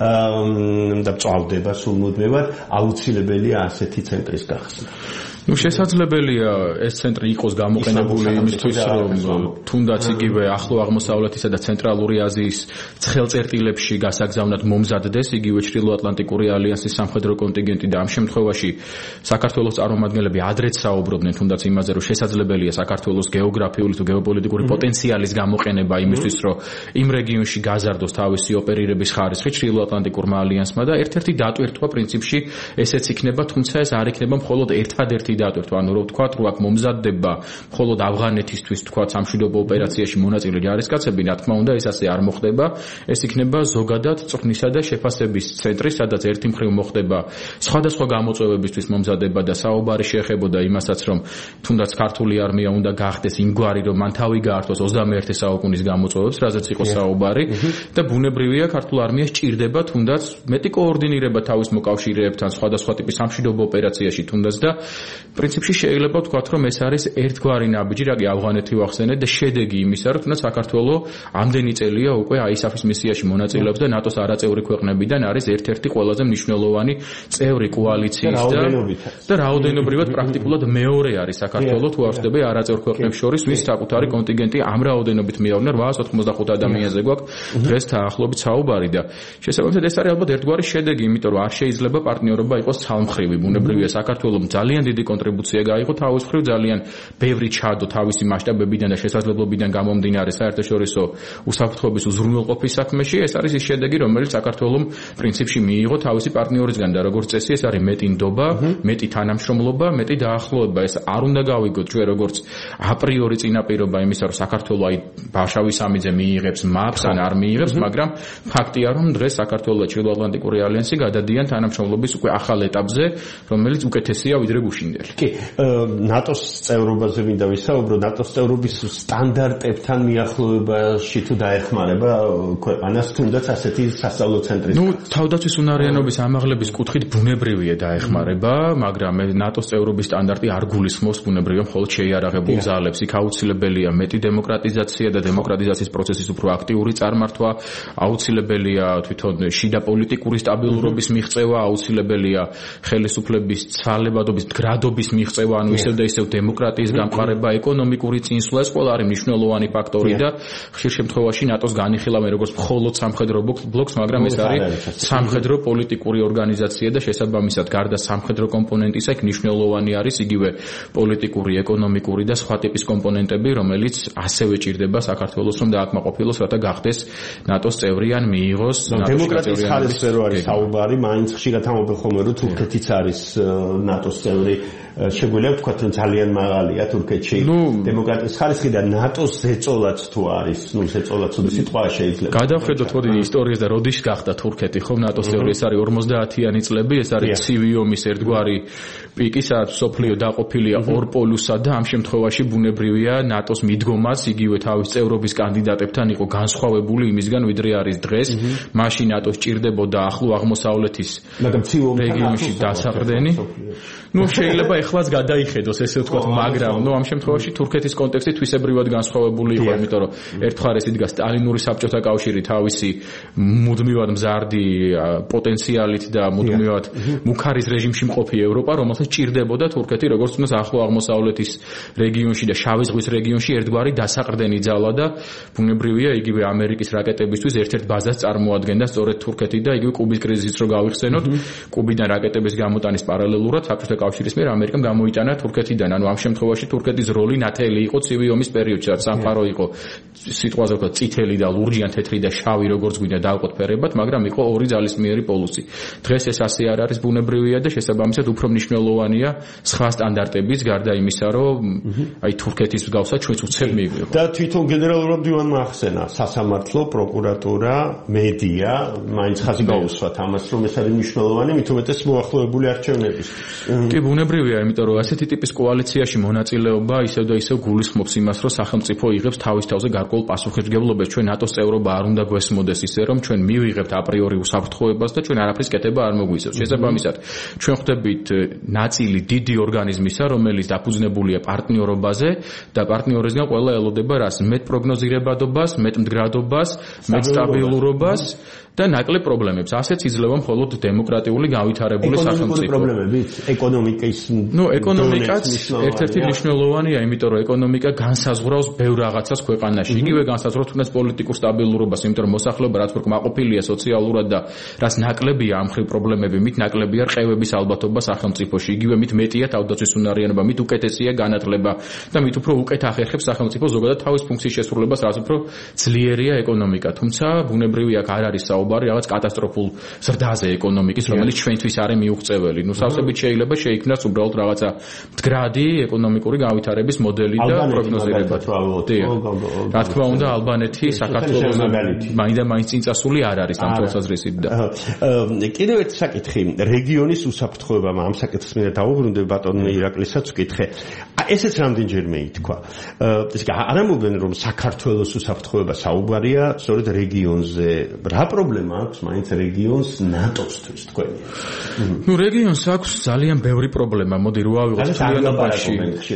და წავდება სულ მუდმივად, აუცილებელია ასეთი ცენტრის გახსნა. ნუ შესაძლებელია ეს ცენტრი იყოს გამოყენებული იმისთვის, რომ თუნდაც იგივე ახლო აღმოსავლეთისა და ცენტრალური აზიის ცხელწერტილებში გასაგზავნად მომზადდეს იგივე ჩრდილოატლანტიკური ალიანსის სამხედრო კონტინგენტი და ამ შემთხვევაში საქართველოს წარმომადგენლები ადრეც საუბრობდნენ თუნდაც იმაზე, რომ შესაძლებელია საქართველოს გეოგრაფიული თუ გეოპოლიტიკური პოტენციალის გამოყენება იმისთვის, რომ იმ რეგიონში გაზარდოს თავისი ოპერირების ხარისხი ჩრდილოატლანტიკურმა ალიანსმა და ერთ-ერთი დატვირთვა პრინციპში ესეც იქნება, თუმცა ეს არ იქნება მხოლოდ ერთადერთი დაატვირთვა, ანუ რო ვთქვათ, რო აქ მომზადდება მხოლოდ ავღანეთისთვის ვთქვათ სამშვიდობო ოპერაციაში მონაწილე ჯარისკაცები, რა თქმა უნდა, ეს ასე არ მოხდება. ეს იქნება ზოგადად წვრთნისა და შეფასების ცენტრი, სადაც ერთი მხრივ მოხდება სხვადასხვა გამოწვევებისთვის მომზადება და საუბარი შეეხებოდა იმასაც, რომ თუნდაც ქართული არმია უნდა გახდეს იმგვარი, რომ მან თავი გაართოს 21 საუკუნის გამოწვევებს, რაზეც იყო საუბარი და ბუნებრივია ქართულ არმიას ჭირდება თუნდაც მეტი კოორდინირება თავის მოკავშირეებთან სხვადასხვა ტიპის სამშვიდობო ოპერაციაში თუნდაც და პრინციპში შეიძლება ვთქვათ, რომ ეს არის ერთგვარი ნაბიჯი, რაგი ავღანეთი ვახსენეთ და შედეგი იმისა, რომ თუნდაც საქართველო ამდენი წელია უკვე ISAF-ის მისიაში მონაწილეობს და ნატოს არაწევრი ქვეყნებიდან არის ერთ-ერთი ყველაზე მნიშვნელოვანი წევრი კოალიციის და რაოდენობრივად პრაქტიკულად მეორე არის საქართველო თუ არ ვხდები არაწევრ ქვეყნებს შორის, ვის საკუთარი კონტინგენტი ამ რაოდენობით მიავლნა 885 ადამიანზე გვაქვს დღეს დაახლოებით საუბარი და შესაბამისად ეს არის ალბათ ერთგვარი შედეგი, იმიტომ რომ არ შეიძლება პარტნიორობა იყოს ცალმხრივი. ბუნებრივია საქართველოს ძალიან დიდი კონტრიბუცია გაიღო თავის მხრივ, ძალიან ბევრი ჩადო თავისი მასშტაბებიდან და შესაძლებლობიდან გამომდინარე საერთაშორისო უსაფრთხოების უზრუნველყოფის საქმეში. ეს არის ის შედეგი, რომელიც საქართველოს პრინციპში მიიღო თავისი პარტნიორისგან და როგორც წესი ეს არის მეტი ნდობა, მეტი თანამშრომლობა, მეტი დაახლოება. ეს არ უნდა გავიგოთ ჩვენ როგორც აპრიორი წინაპირობა იმისა, რომ საქართველოს აი ბავშავის სამიძე მიიღებს მაპს ან არ მიიღებს, მაგრამ ფაქტია, რომ დღეს საქართველოს და ჩრდილოატლანტიკური ალიანსი გადადიან თანამშრომლობის უკვე ახალ ეტაპზე, რომელიც უკეთესია ვიდრე გუშინდელი. კი, ნატოს წევრობაზე მინდა ვისაუბრო, ნატოს წევრობის სტანდარტებთან მიახლოებაში თუ დაეხმარება ქვეყანას თუნდაც ასეთი სასწავლო ცენტრი. თავდაცვის უნარიანობის ამაღლების კუთხით ბუნებრივია დაეხმარება, მაგრამ ნატოს წევრობის სტანდარტი არ გულისხმობს ბუნებრივია მხოლოდ შეიარაღებულ ძალებს. იქ აუცილებელია მეტი დემოკრატიზაცია და დემოკრატიზაციის პროცესის უფრო აქტიური წარმართვა, აუცილებელია თვითონ შიდა პოლიტიკური სტაბილურობის მიღწევა, აუცილებელია ხელისუფლების ცვალებადობის მდგრადობის მიღწევა, ანუ ისევ და ისევ დემოკრატიის გამყარება, ეკონომიკური წინსვლა, ეს ყველა არის მნიშვნელოვანი ფაქტორი და ხშირ შემთხვევაში ნატოს განიხილავენ როგორც მხოლოდ სამხედრო ბლოკს, მაგრამ ეს არის სამხედრო პოლიტიკური ორგანიზაცია და შესაბამისად გარდა სამხედრო კომპონენტისა იქ მნიშვნელოვანი არის იგივე პოლიტიკური, ეკონომიკური და სხვა ტიპის კომპონენტები, რომელიც ასევე ჭირდება საქართველოს რომ დააკმაყოფილოს, რათა გახდეს ნატოს წევრი ან მიიღოს დემოკრატიის ხარისხზე რო არის საუბარი, მაინც ხშირად ამბობენ ხოლმე რომ თურქეთიც არის ნატოს წევრი. შეგვიძლია ვთქვათ, რომ ძალიან მაღალია თურქეთში დემოკრატიის ხარისხი და ნატოს ზეწოლაც თუ არის, ზეწოლაც უდე სიტყვა შეიძლება. გადავხედოთ მოდი ისტორიას და როდის გახდა თურქეთი ხო ნატოს წევრი, ეს არის 50-იანი წლები, ეს არის ცივი ომის ერთგვარი პიკი, სადაც სოფლიო დაყოფილია ორ პოლუსად და ამ შემთხვევაში ბუნებრივია ნატოს მიდგომაც იგივე თავის წევრობის კანდიდატებთან იყო განსხვავებული იმისგან, ვიდრე არის დღეს. მაშინ ნატოს ჭირდებოდა ახლო აღმოსავლეთის რეგიონში დასაყრდენი. შეიძლება ეხლაც გადაიხედოს ესე ვთქვათ, მაგრამ ამ შემთხვევაში თურქეთის კონტექსტი თვისებრივად განსხვავებული იყო, იმიტომ რომ ერთხარეს იდგა სტალინური საბჭოთა კავშირი თავისი მუდმივად მზარდი პოტენციალით და მუდმივად მუქარის რეჟიმში მყოფი ევროპა, რომელსაც ჭირდებოდა თურქეთი როგორც თუნდაც ახლო აღმოსავლეთის რეგიონში და შავი ზღვის რეგიონში ერთგვარი დასაყრდენი ძალა და ბუნებრივია იგივე ამერიკის რაკეტებისთვის ერთ-ერთ ბაზას წარმოადგენდა სწორედ თურქეთი და იგივე კუბის კრიზისიც რო გავიხსენოთ, კუბიდან რაკეტების გამოტანის პარალელურად საბჭოთა კავშირის მიერ ამერიკამ გამოიტანა თურქეთიდან, ანუ ამ შემთხვევაში თურქეთის როლი ნათელი იყო ცივი ომის პერიოდში, რაც სამყარო იყო სიტყვაზე ვთქვათ წითელი და ლურჯი ან თეთრი და შავი როგორც გვინდა დავყოთ ფერებად, მაგრამ იყო ორი ძალისმიერი პოლუსი. დღეს ეს ასე არ არის ბუნებრივია და შესაბამისად უფრო მნიშვნელოვანია სხვა სტანდარტებიც გარდა იმისა, რომ აი თურქეთის მსგავსად ჩვენც უცებ მიგვიღო. და თვითონ გენერალურად მდივანმა ახსენა სასამართლო, პროკურატურა, მედია, მაინც ხაზი გაუსვათ ამას, რომ ეს არის მნიშვნელოვანი, მით უმეტეს მოახლოებული არჩევნების. კი ბუნებრივია, იმიტომ რომ ასეთი ტიპის კოალიციაში მონაწილეობა ისევ და ისევ გულისხმობს იმას, რომ სახელმწიფო იღებს თავის თავზე გარკვეულ პასუხისმგებლობას. ჩვენ ნატოს წევრობა არ უნდა გვესმოდეს ისე, რომ ჩვენ მივიღებთ აპრიორი უსაფრთხოებას და ჩვენ არაფრის კეთება არ მოგვიწევს. შესაბამისად, ჩვენ ხვდებით ნაწილი დიდი ორგანიზმისა, რომელიც დაფუძნებულია პარტნიორობაზე და პარტნიორისგან ყველა ელოდება რას? მეტ პროგნოზირებადობას, მეტ მდგრადობას, მეტ სტაბილურობას და ნაკლებ პრობლემებს. ასეც იძლევა მხოლოდ დემოკრატიული განვითარებული სახელმწიფო. ეკონომიკის ეკონომიკაც ერთ-ერთი მნიშვნელოვანია, იმიტომ რომ ეკონომიკა განსაზღვრავს ბევრ რაღაცას ქვეყანაში. იგივე განსაზღვრავს თუნდაც პოლიტიკურ სტაბილურობას, იმიტომ რომ მოსახლეობა რაც უფრო კმაყოფილია სოციალურად და რაც ნაკლებია ამ ხრივ პრობლემები, მით ნაკლებია რყევების ალბათობა სახელმწიფოში. იგივე მით მეტია თავდაცვის უნარიანობა, მით უკეთესია განათლება და მით უფრო უკეთ ახერხებს სახელმწიფო ზოგადად თავის ფუნქციის შესრულებას, რაც უფრო ძლიერია ეკონომიკა. თუმცა ბუნებრივია აქ არ არის საუბარი რაღაც კატასტროფულ ზრდაზე ეკონომიკის, რომელიც ჩვენთვის არის მიუღწეველი. სავსებით შეიძლება შეიქმნას უბრალოდ რაღაცა მდგრადი ეკონომიკური განვითარების მოდელი და პროგნოზირება. რა თქმა უნდა, ალბანეთი საქართველოს მაინდა-მაინც წინწასული არ არის ამ თვალსაზრისით და კიდევ ერთი საკითხი, რეგიონის უსაფრთხოება, ამ საკითხს მინდა დავუბრუნდე ბატონ ირაკლისაც ვკითხე. ესეც რამდენჯერმე ითქვა. ესე იგი, არ ამბობენ რომ საქართველოს უსაფრთხოება საუბარია, სწორედ რეგიონზე. რა პრობლემა აქვს მაინც რეგიონს ნატოსთვის თქვენ? ნუ რეგიონს აქვს ძალიან ბევრი პრობლემა. მოდი რო ავიღოთ მთლიანობაში.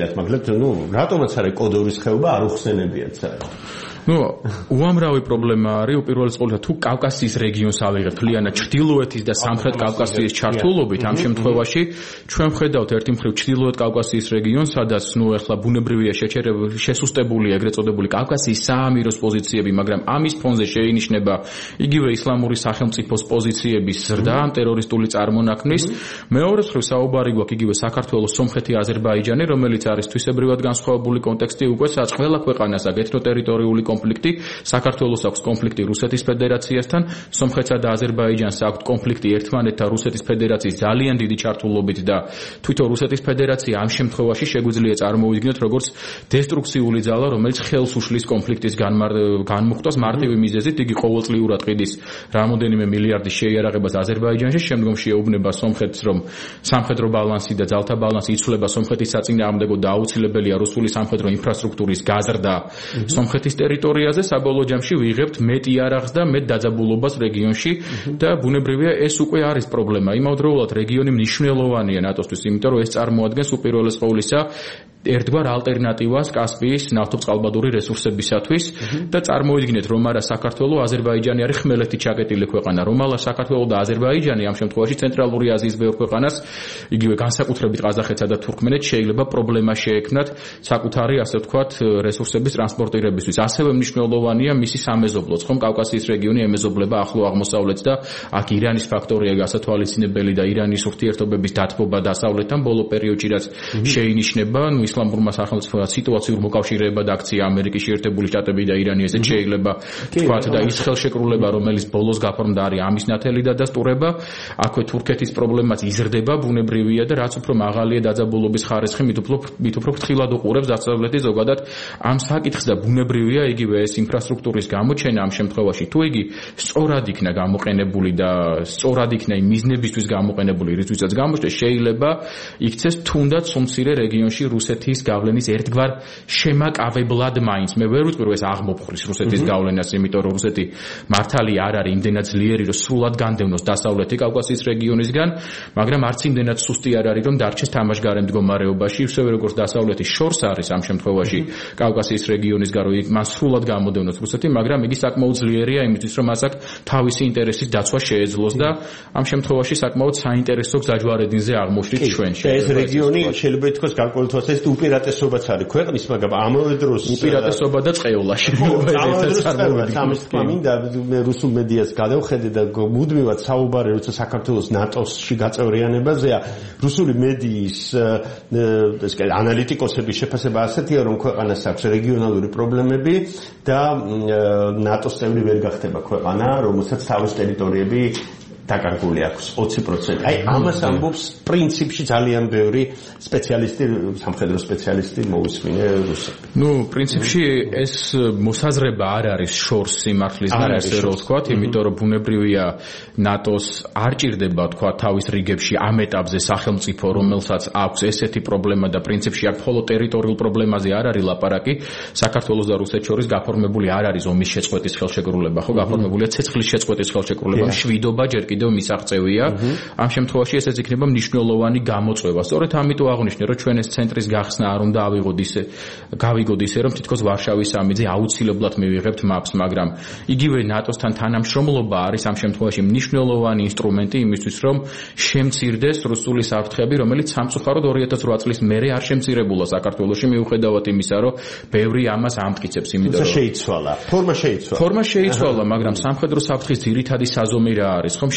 მაგრამ რატომაც არის კოდორის ხეობა არ უხსენებიათ საერთოდ? ნუ უამრავი პრობლემა არის უპირველეს ყოვლისა თუ კავკასიის რეგიონს ავიღებთ მთლიანად ჩრდილოეთის და სამხრეთ კავკასიის ჩართულობით ამ შემთხვევაში ჩვენ ვხედავთ ერთი მხრივ ჩრდილოეთ კავკასიის რეგიონს სადაც ნუ ახლა ბუნებრივია შესუსტებული ეგრეთ წოდებული კავკასიის საამიროს პოზიციები მაგრამ ამის ფონზე შეინიშნება იგივე ისლამური სახელმწიფოს პოზიციების ზრდა ტერორისტული წარმონაქმნის მეორე მხრივ საუბარი გვაქვს იგივე საქართველოს სომხეთი აზერბაიჯანი რომელიც არის თვისებრივად განსხვავებული კონტექსტი უკვე სადაც ყველა ქვეყანას აქვს ეთნოტერიტორიული კონფლიქტი საქართველოს აქვს კონფლიქტი რუსეთის ფედერაციასთან სომხეთსა და აზერბაიჯანს აქვს კონფლიქტი ერთმანეთთან რუსეთის ფედერაციის ძალიან დიდი ჩართულობით და თვითონ რუსეთის ფედერაცია ამ შემთხვევაში შეგვიძლია წარმოვიდგინოთ როგორც დესტრუქციული ძალა რომელიც ხელს უშლის კონფლიქტის განმუხტვას მარტივი მიზეზით იგი ყოველწლიურად ყიდის რამოდენიმე მილიარდი შეიარაღებას აზერბაიჯანში შემდგომში ეუბნება სომხეთს რომ სამხედრო ბალანსი და ძალთა ბალანსი იცვლება სომხეთის საწინააღმდეგო და აუცილებელია რუსული სამხედრო ინფრასტრუქტურის გაზრდა სომხეთის ტერიტორიაზე საბოლოო ჯამში ვიღებთ მეტ იარაღს და მეტ დაძაბულობას რეგიონში და ბუნებრივია ეს უკვე არის პრობლემა. იმავდროულად რეგიონი მნიშვნელოვანია ნატოსთვის, იმიტომ რომ ეს წარმოადგენს უპირველეს ყოვლისა ერთგვარ ალტერნატივას კასპიის ნავთობწყალბადური რესურსებისათვის და წარმოვიდგინეთ რომ არა საქართველოს აზერბაიჯანი არის ხმელეთით ჩაკეტილი ქვეყანა რომ არა საქართველოს და აზერბაიჯანი ამ შემთხვევაში ცენტრალური აზიის ბევრ ქვეყანას იგივე განსაკუთრებით ყაზახეთსა და თურქმენეთს შეიძლება პრობლემა შეექმნათ საკუთარი ასე ვთქვათ რესურსების ტრანსპორტირებისთვის ასევე მნიშვნელოვანია მისი სამეზობლოც ხომ კავკასიის რეგიონი ემეზობლება ახლო აღმოსავლეთს და აქ ირანის ფაქტორია გასათვალისწინებელი და ირანის ურთიერთობების დათბობა დასავლეთთან ბოლო პერიოდში რაც შეინიშნება ისლამურმა სახელმწიფოებმა სიტუაციურ მოკავშირეებად აქცია ამერიკის შეერთებული შტატები და ირანი ესე შეიძლება თქვათ და ის ხელშეკრულება რომელიც ბოლოს გაფორმდა არის ამის ნათელი დადასტურება აქვე თურქეთის პრობლემაც იზრდება ბუნებრივია და რაც უფრო მაღალია დაძაბულობის ხარისხი მით უფრო ფრთხილად უყურებს დასავლეთი ზოგადად ამ საკითხს და ბუნებრივია იგივე ეს ინფრასტრუქტურის გამოჩენა ამ შემთხვევაში თუ იგი სწორად იქნა გამოყენებული და სწორად იქნა იმ მიზნებისთვის გამოყენებული რითვისაც გამოჩნდა შეიძლება იქცეს თუნდაც უმცირე რეგიონში რუსეთის გავლენის ერთგვარ შემაკავებლად მაინც მე ვერ ვიტყვი რომ ეს აღმოფხრის რუსეთის გავლენას იმიტომ რომ რუსეთი მართალი არ არის იმდენად ძლიერი რომ სრულად განდევნოს დასავლეთი კავკასიის რეგიონისგან მაგრამ არც იმდენად სუსტი არ არის რომ დარჩეს თამაშგარე მდგომარეობაში ისევე როგორც დასავლეთის შორს არის ამ შემთხვევაში კავკასიის რეგიონისგან რომ მან სრულად გამოდევნოს რუსეთი მაგრამ იგი საკმაოდ ძლიერია იმისთვის რომ მას აქვს თავისი ინტერესის დაცვა შეეძლოს და ამ შემთხვევაში საკმაოდ საინტერესო გზაჯვარედინზე აღმოჩნდით ჩვენში ეს რეგიონი შეიძლება ითქვას გარკვეულწილად ეს უპირატესობაც არის ქვეყნის მაგრამ ამავე დროს უპირატესობა და წყეულა შეიძლება ამის თქმა მინდა მე რუსულ მედიას გადავხედე და მუდმივად საუბარი როცა საქართველოს ნატოსში გაწევრიანებაზეა რუსული მედიის ეს ანალიტიკოსების შეფასება ასეთია რომ ქვეყანას აქვს რეგიონალური პრობლემები და ნატოს წევრი ვერ გახდება ქვეყანა რომელსაც თავის ტერიტორიები დაკარგული აქვს 20%. აი ამას ამბობს პრინციპში ძალიან ბევრი სპეციალისტი, სამხედრო სპეციალისტი მოусმინე რუსები. ნუ პრინციპში ეს მოსაზრება არ არის შორს სიმართლისგან ესე რომ ვთქვათ, იმიტომ რომ ბუნებრივია ნატოს არ ჭირდება ვთქვათ თავის რიგებში ამ ეტაპზე სახელმწიფო, რომელსაც აქვს ესეთი პრობლემა და პრინციპში აქ მხოლოდ ტერიტორიულ პრობლემაზე არ არის ლაპარაკი, საქართველოს და რუსეთს შორის გაფორმებული არ არის ომის შეწყვეტის ხელშეკრულება, ხო, გაფორმებულია ცეცხლის შეწყვეტის ხელშეკრულება, შვიდობა ჯერ კიდევ მისაღწევია. ამ შემთხვევაში ესეც იქნება მნიშვნელოვანი გამოწვევა. სწორედ ამიტომ აღნიშნე, რომ ჩვენ ეს ცენტრის გახსნა არ უნდა გავიგოთ ისე, რომ თითქოს ვარშავის სამიძე აუცილებლად მივიღებთ მაპს, მაგრამ იგივე ნატოსთან თანამშრომლობა არის ამ შემთხვევაში მნიშვნელოვანი ინსტრუმენტი იმისთვის, რომ შემცირდეს რუსული საფრთხეები, რომელიც სამწუხაროდ 2008 წლის მერე არ შემცირებულა საქართველოში, მიუხედავად იმისა, რომ ბევრი ამას ამტკიცებს, იმიტომ რომ შეიცვალა. ფორმა შეიცვალა, მაგრამ სამხედრო საფრთხის ძირითადი საზომი რა არის, ხომ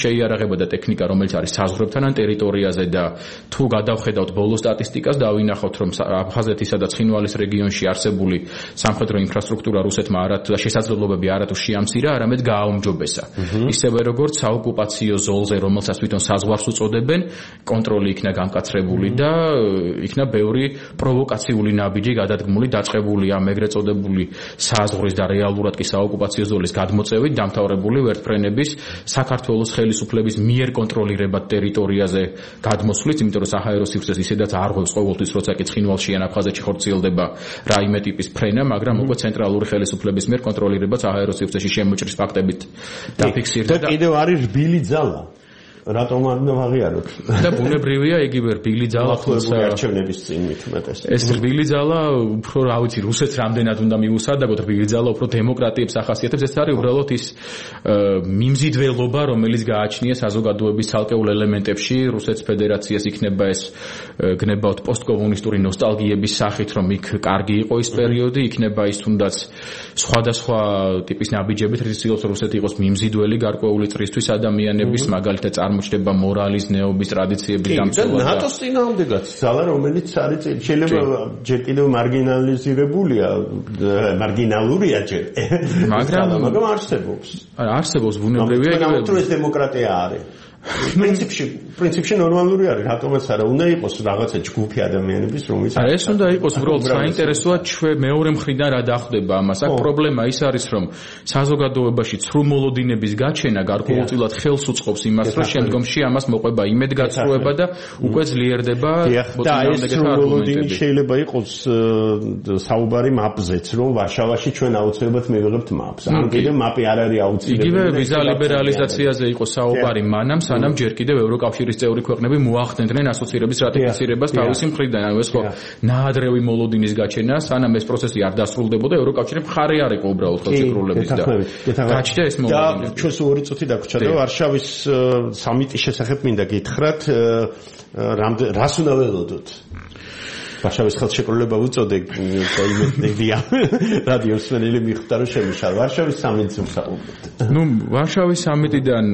შეიარაღება და ტექნიკა, რომელიც არის საზღვრებთან ან ტერიტორიაზე და თუ გადავხედავთ ბოლო სტატისტიკას, დავინახავთ, რომ აფხაზეთისა და ცხინვალის რეგიონში არსებული სამხედრო ინფრასტრუქტურა რუსეთმა არათუ და შესაძლებლობები არათუ შეამცირა, არამედ გააუმჯობესა. ისევე როგორც საოკუპაციო ზოლზე, რომელსაც თვითონ საზღვარს უწოდებენ, კონტროლი იქნა განკაცრებული და იქნა ბევრი პროვოკაციული ნაბიჯი გადადგმული, დაწყებული ამ ეგრეთ წოდებული საზღვრის და რეალურად კი საოკუპაციო ზოლის გადმოწევით, დამთავრებული ვერტფრენების საქართველოს ხელისუფლების მიერ კონტროლირებად ტერიტორიაზე გადმოსვლით, იმიტომ რომ საჰაერო სივრცეს ისედაც არ ღვევს ყოველთვის, როცა კი ცხინვალში ან აფხაზეთში ხორციელდება რაიმე ტიპის ფრენა, მაგრამ უკვე ცენტრალური ხელისუფლების მიერ კონტროლირებად საჰაერო სივრცეში შემოჭრის ფაქტებით დაფიქსირდა და კიდევ არის რბილი ძალა. რატომ არ ვაღიაროთ? და ბუნებრივია იგივე რბილი ძალა ხოლმე არჩევნების წინ მithumetes. ეს რბილი ძალა უფრო რა ვიცი, რუსეთს რამდენად უნდა მიუსადაგოთ, რბილი ძალა უფრო დემოკრატიებს ახასიათებს, ეს არის უბრალოდ ის მიმზიდველობა, რომელიც გააჩნია საზოგადოების ცალკეულ ელემენტებში, რუსეთის ფედერაციას იქნება ეს გნებავთ პოსტკომუნისტური ნოსტალგიების სახით, რომ იქ კარგი იყო ის პერიოდი, იქნება ის თუნდაც სხვადასხვა ტიპის ნაბიჯებით, რის ცდილობს რუსეთი იყოს მიმზიდველი გარკვეული წრისთვის ადამიანების, მაგალითად წარმოჩდება მორალის, ნეობის ტრადიციების დამცველად. და ნატოს წინააღმდეგაც ძალა, რომელიც არის შეიძლება ჯერ კიდევ მარგინალიზირებულია, მარგინალურია ჯერ. მაგრამ არსებობს. არსებობს ბუნებრივია იგივე. თუ ეს დემოკრატია არის. პრინციპში ნორმალური არის, რატომაც არა უნდა იყოს რაღაცა ჯგუფი ადამიანების, რომელიც ეს უნდა იყოს უბრალოდ საინტერესოა ჩვენ მეორე მხრიდან რა დახვდება ამას. აქ პრობლემა ის არის, რომ საზოგადოებაში ცრუ მოლოდინების გაჩენა გარკვეულწილად ხელს უწყობს იმას, რომ შემდგომში ამას მოყვება იმედგაცრუება და უკვე ძლიერდება მოწინააღმდეგეთა არგუმენტები. შეიძლება იყოს საუბარი მაპზეც, რომ ვარშავაში ჩვენ აუცილებლად მივიღებთ მაპს. ან კიდევ მაპი არ არის აუცილებელი. იგივე ვიზა ლიბერალიზაციაზე იყო საუბარი მანამ, სანამ ჯერ კიდევ ევროკავშირის წევრი ქვეყნები მოახდენდნენ ასოცირების რატიფიცირებას თავისი მხრიდან. ანუ ეს ხო ნაადრევი მოლოდინის გაჩენა, სანამ ეს პროცესი არ დასრულდებოდა, ევროკავშირი მხარე არ იყო უბრალოდ ხელშეკრულების და გაჩნდა ეს მოლოდინი. და ჩვენს 2 წუთი დაგვრჩა და ვარშავის სამიტის შესახებ მინდა გითხრათ, რას უნდა ველოდოთ? ვარშავის ხელშეკრულება უწოდე იმედია რადიოს მსმენელი მიხვდა რომ შემიშალა ვარშავის სამიტზე ვსაუბრობთ. ნუ ვარშავის სამიტიდან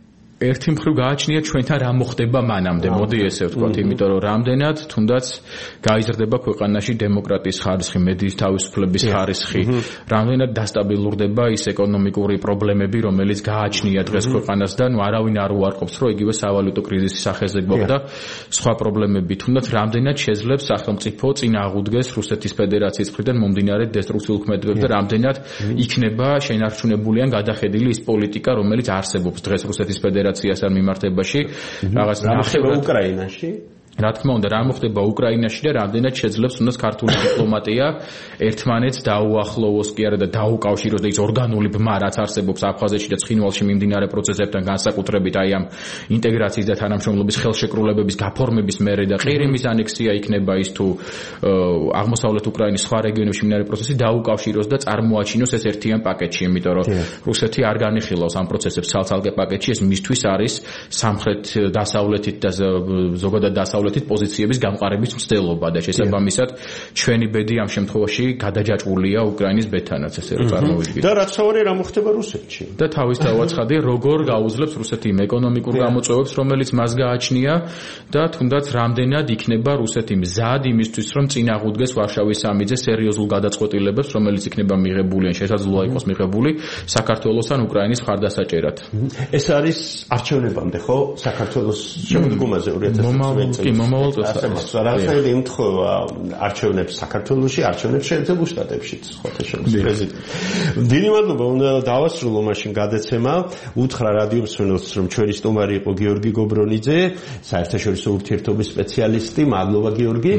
ერთი მხრივ გააჩნია ჩვენთან რა მოხდება მანამდე, მოდი ესე ვთქვათ, იმიტომ რომ რამდენად თუნდაც გაიზრდება ქვეყანაში დემოკრატიის ხარისხი, მედიის თავისუფლების ხარისხი, რამდენად დასტაბილურდება ის ეკონომიკური პრობლემები, რომელიც გააჩნია დღეს ქვეყანას და ნუ არავინ არ უარყოფს, რომ იგივე სავალუტო კრიზისის სახეზე გვაქვს და სხვა პრობლემები, თუნდაც რამდენად შეძლებს სახელმწიფო წინააღუდგეს რუსეთის ფედერაციის მხრიდან მომდინარე დესტრუქციულ ქმედებებს და რამდენად იქნება შენარჩუნებული ან გადახედილი ის პოლიტიკა, რომელიც არსებობს დღეს რუსეთის ფედერაციასთან მიმართებაში, რაღაც ნახევრად უკრაინაში. რა თქმა უნდა, რა მოხდება უკრაინაში და რამდენად შეძლებს თუნდაც ქართული დიპლომატია ერთმანეთს დაუახლოვოს კი არა და დაუკავშიროს და ის ორგანული ბმა, რაც არსებობს აფხაზეთში და ცხინვალში მიმდინარე პროცესებთან განსაკუთრებით აი ამ ინტეგრაციის და თანამშრომლობის ხელშეკრულებების გაფორმების მერე და ყირიმის ანექსია იქნება ის თუ აღმოსავლეთ უკრაინის სხვა რეგიონებში მიმდინარე პროცესი დაუკავშიროს და წარმოაჩინოს ეს ერთიან პაკეტში, იმიტომ რომ რუსეთი არ განიხილავს ამ პროცესებს ცალ-ცალკე პაკეტში, ეს მისთვის არის სამხრეთ დასავლეთით და ზოგადად დასავლეთით პოზიციების გამყარების მცდელობა და შესაბამისად ჩვენი ბედი ამ შემთხვევაში გადაჯაჭვულია უკრაინის ბედთანაც, ესე რომ წარმოვიდგინოთ. და რაც საუბარი რა მოხდება რუსეთში. და თავის დავაცხადე როგორ გაუძლებს რუსეთი იმ ეკონომიკურ გამოწვევებს, რომელიც მას გააჩნია და თუნდაც რამდენად იქნება რუსეთი მზად იმისთვის, რომ წინააღუდგეს ვარშავის სამიტზე სერიოზულ გადაწყვეტილებებს, რომელიც იქნება მიღებული ან შესაძლოა იყოს მიღებული საქართველოს ან უკრაინის მხარდასაჭერად. ეს არის არჩევნებამდე, ხო? საქართველოს შემოდგომაზე 2019 წელს. მომავალ წელს რაღაცნაირი ემთხვევა არჩევნებს საქართველოში, არჩევნებს შეერთებულ შტატებშიც, ხოთა შორის პრეზიდენტი. დიდი მადლობა, უნდა დავასრულო მაშინ გადაცემა. უთხრა რადიო მსმენელს, რომ ჩვენი სტუმარი იყო გიორგი გობრონიძე, საერთაშორისო ურთიერთობის სპეციალისტი. მადლობა გიორგი.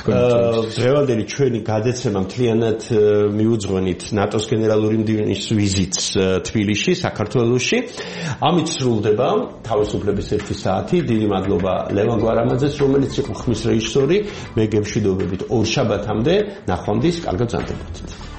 დღევანდელი ჩვენი გადაცემა მთლიანად მიუძღვენით ნატოს გენერალური მდივნის ვიზიტს თბილისში, საქართველოში. ამით სრულდება თავისუფლების 1 საათი. დიდი მადლობა ლევან გვარამაძეს, რომელიც იყო ხმის რეჟისორი. მე გემშვიდობებით ორ შაბათამდე, ნახვამდის, კარგად გრძანდებოდეთ.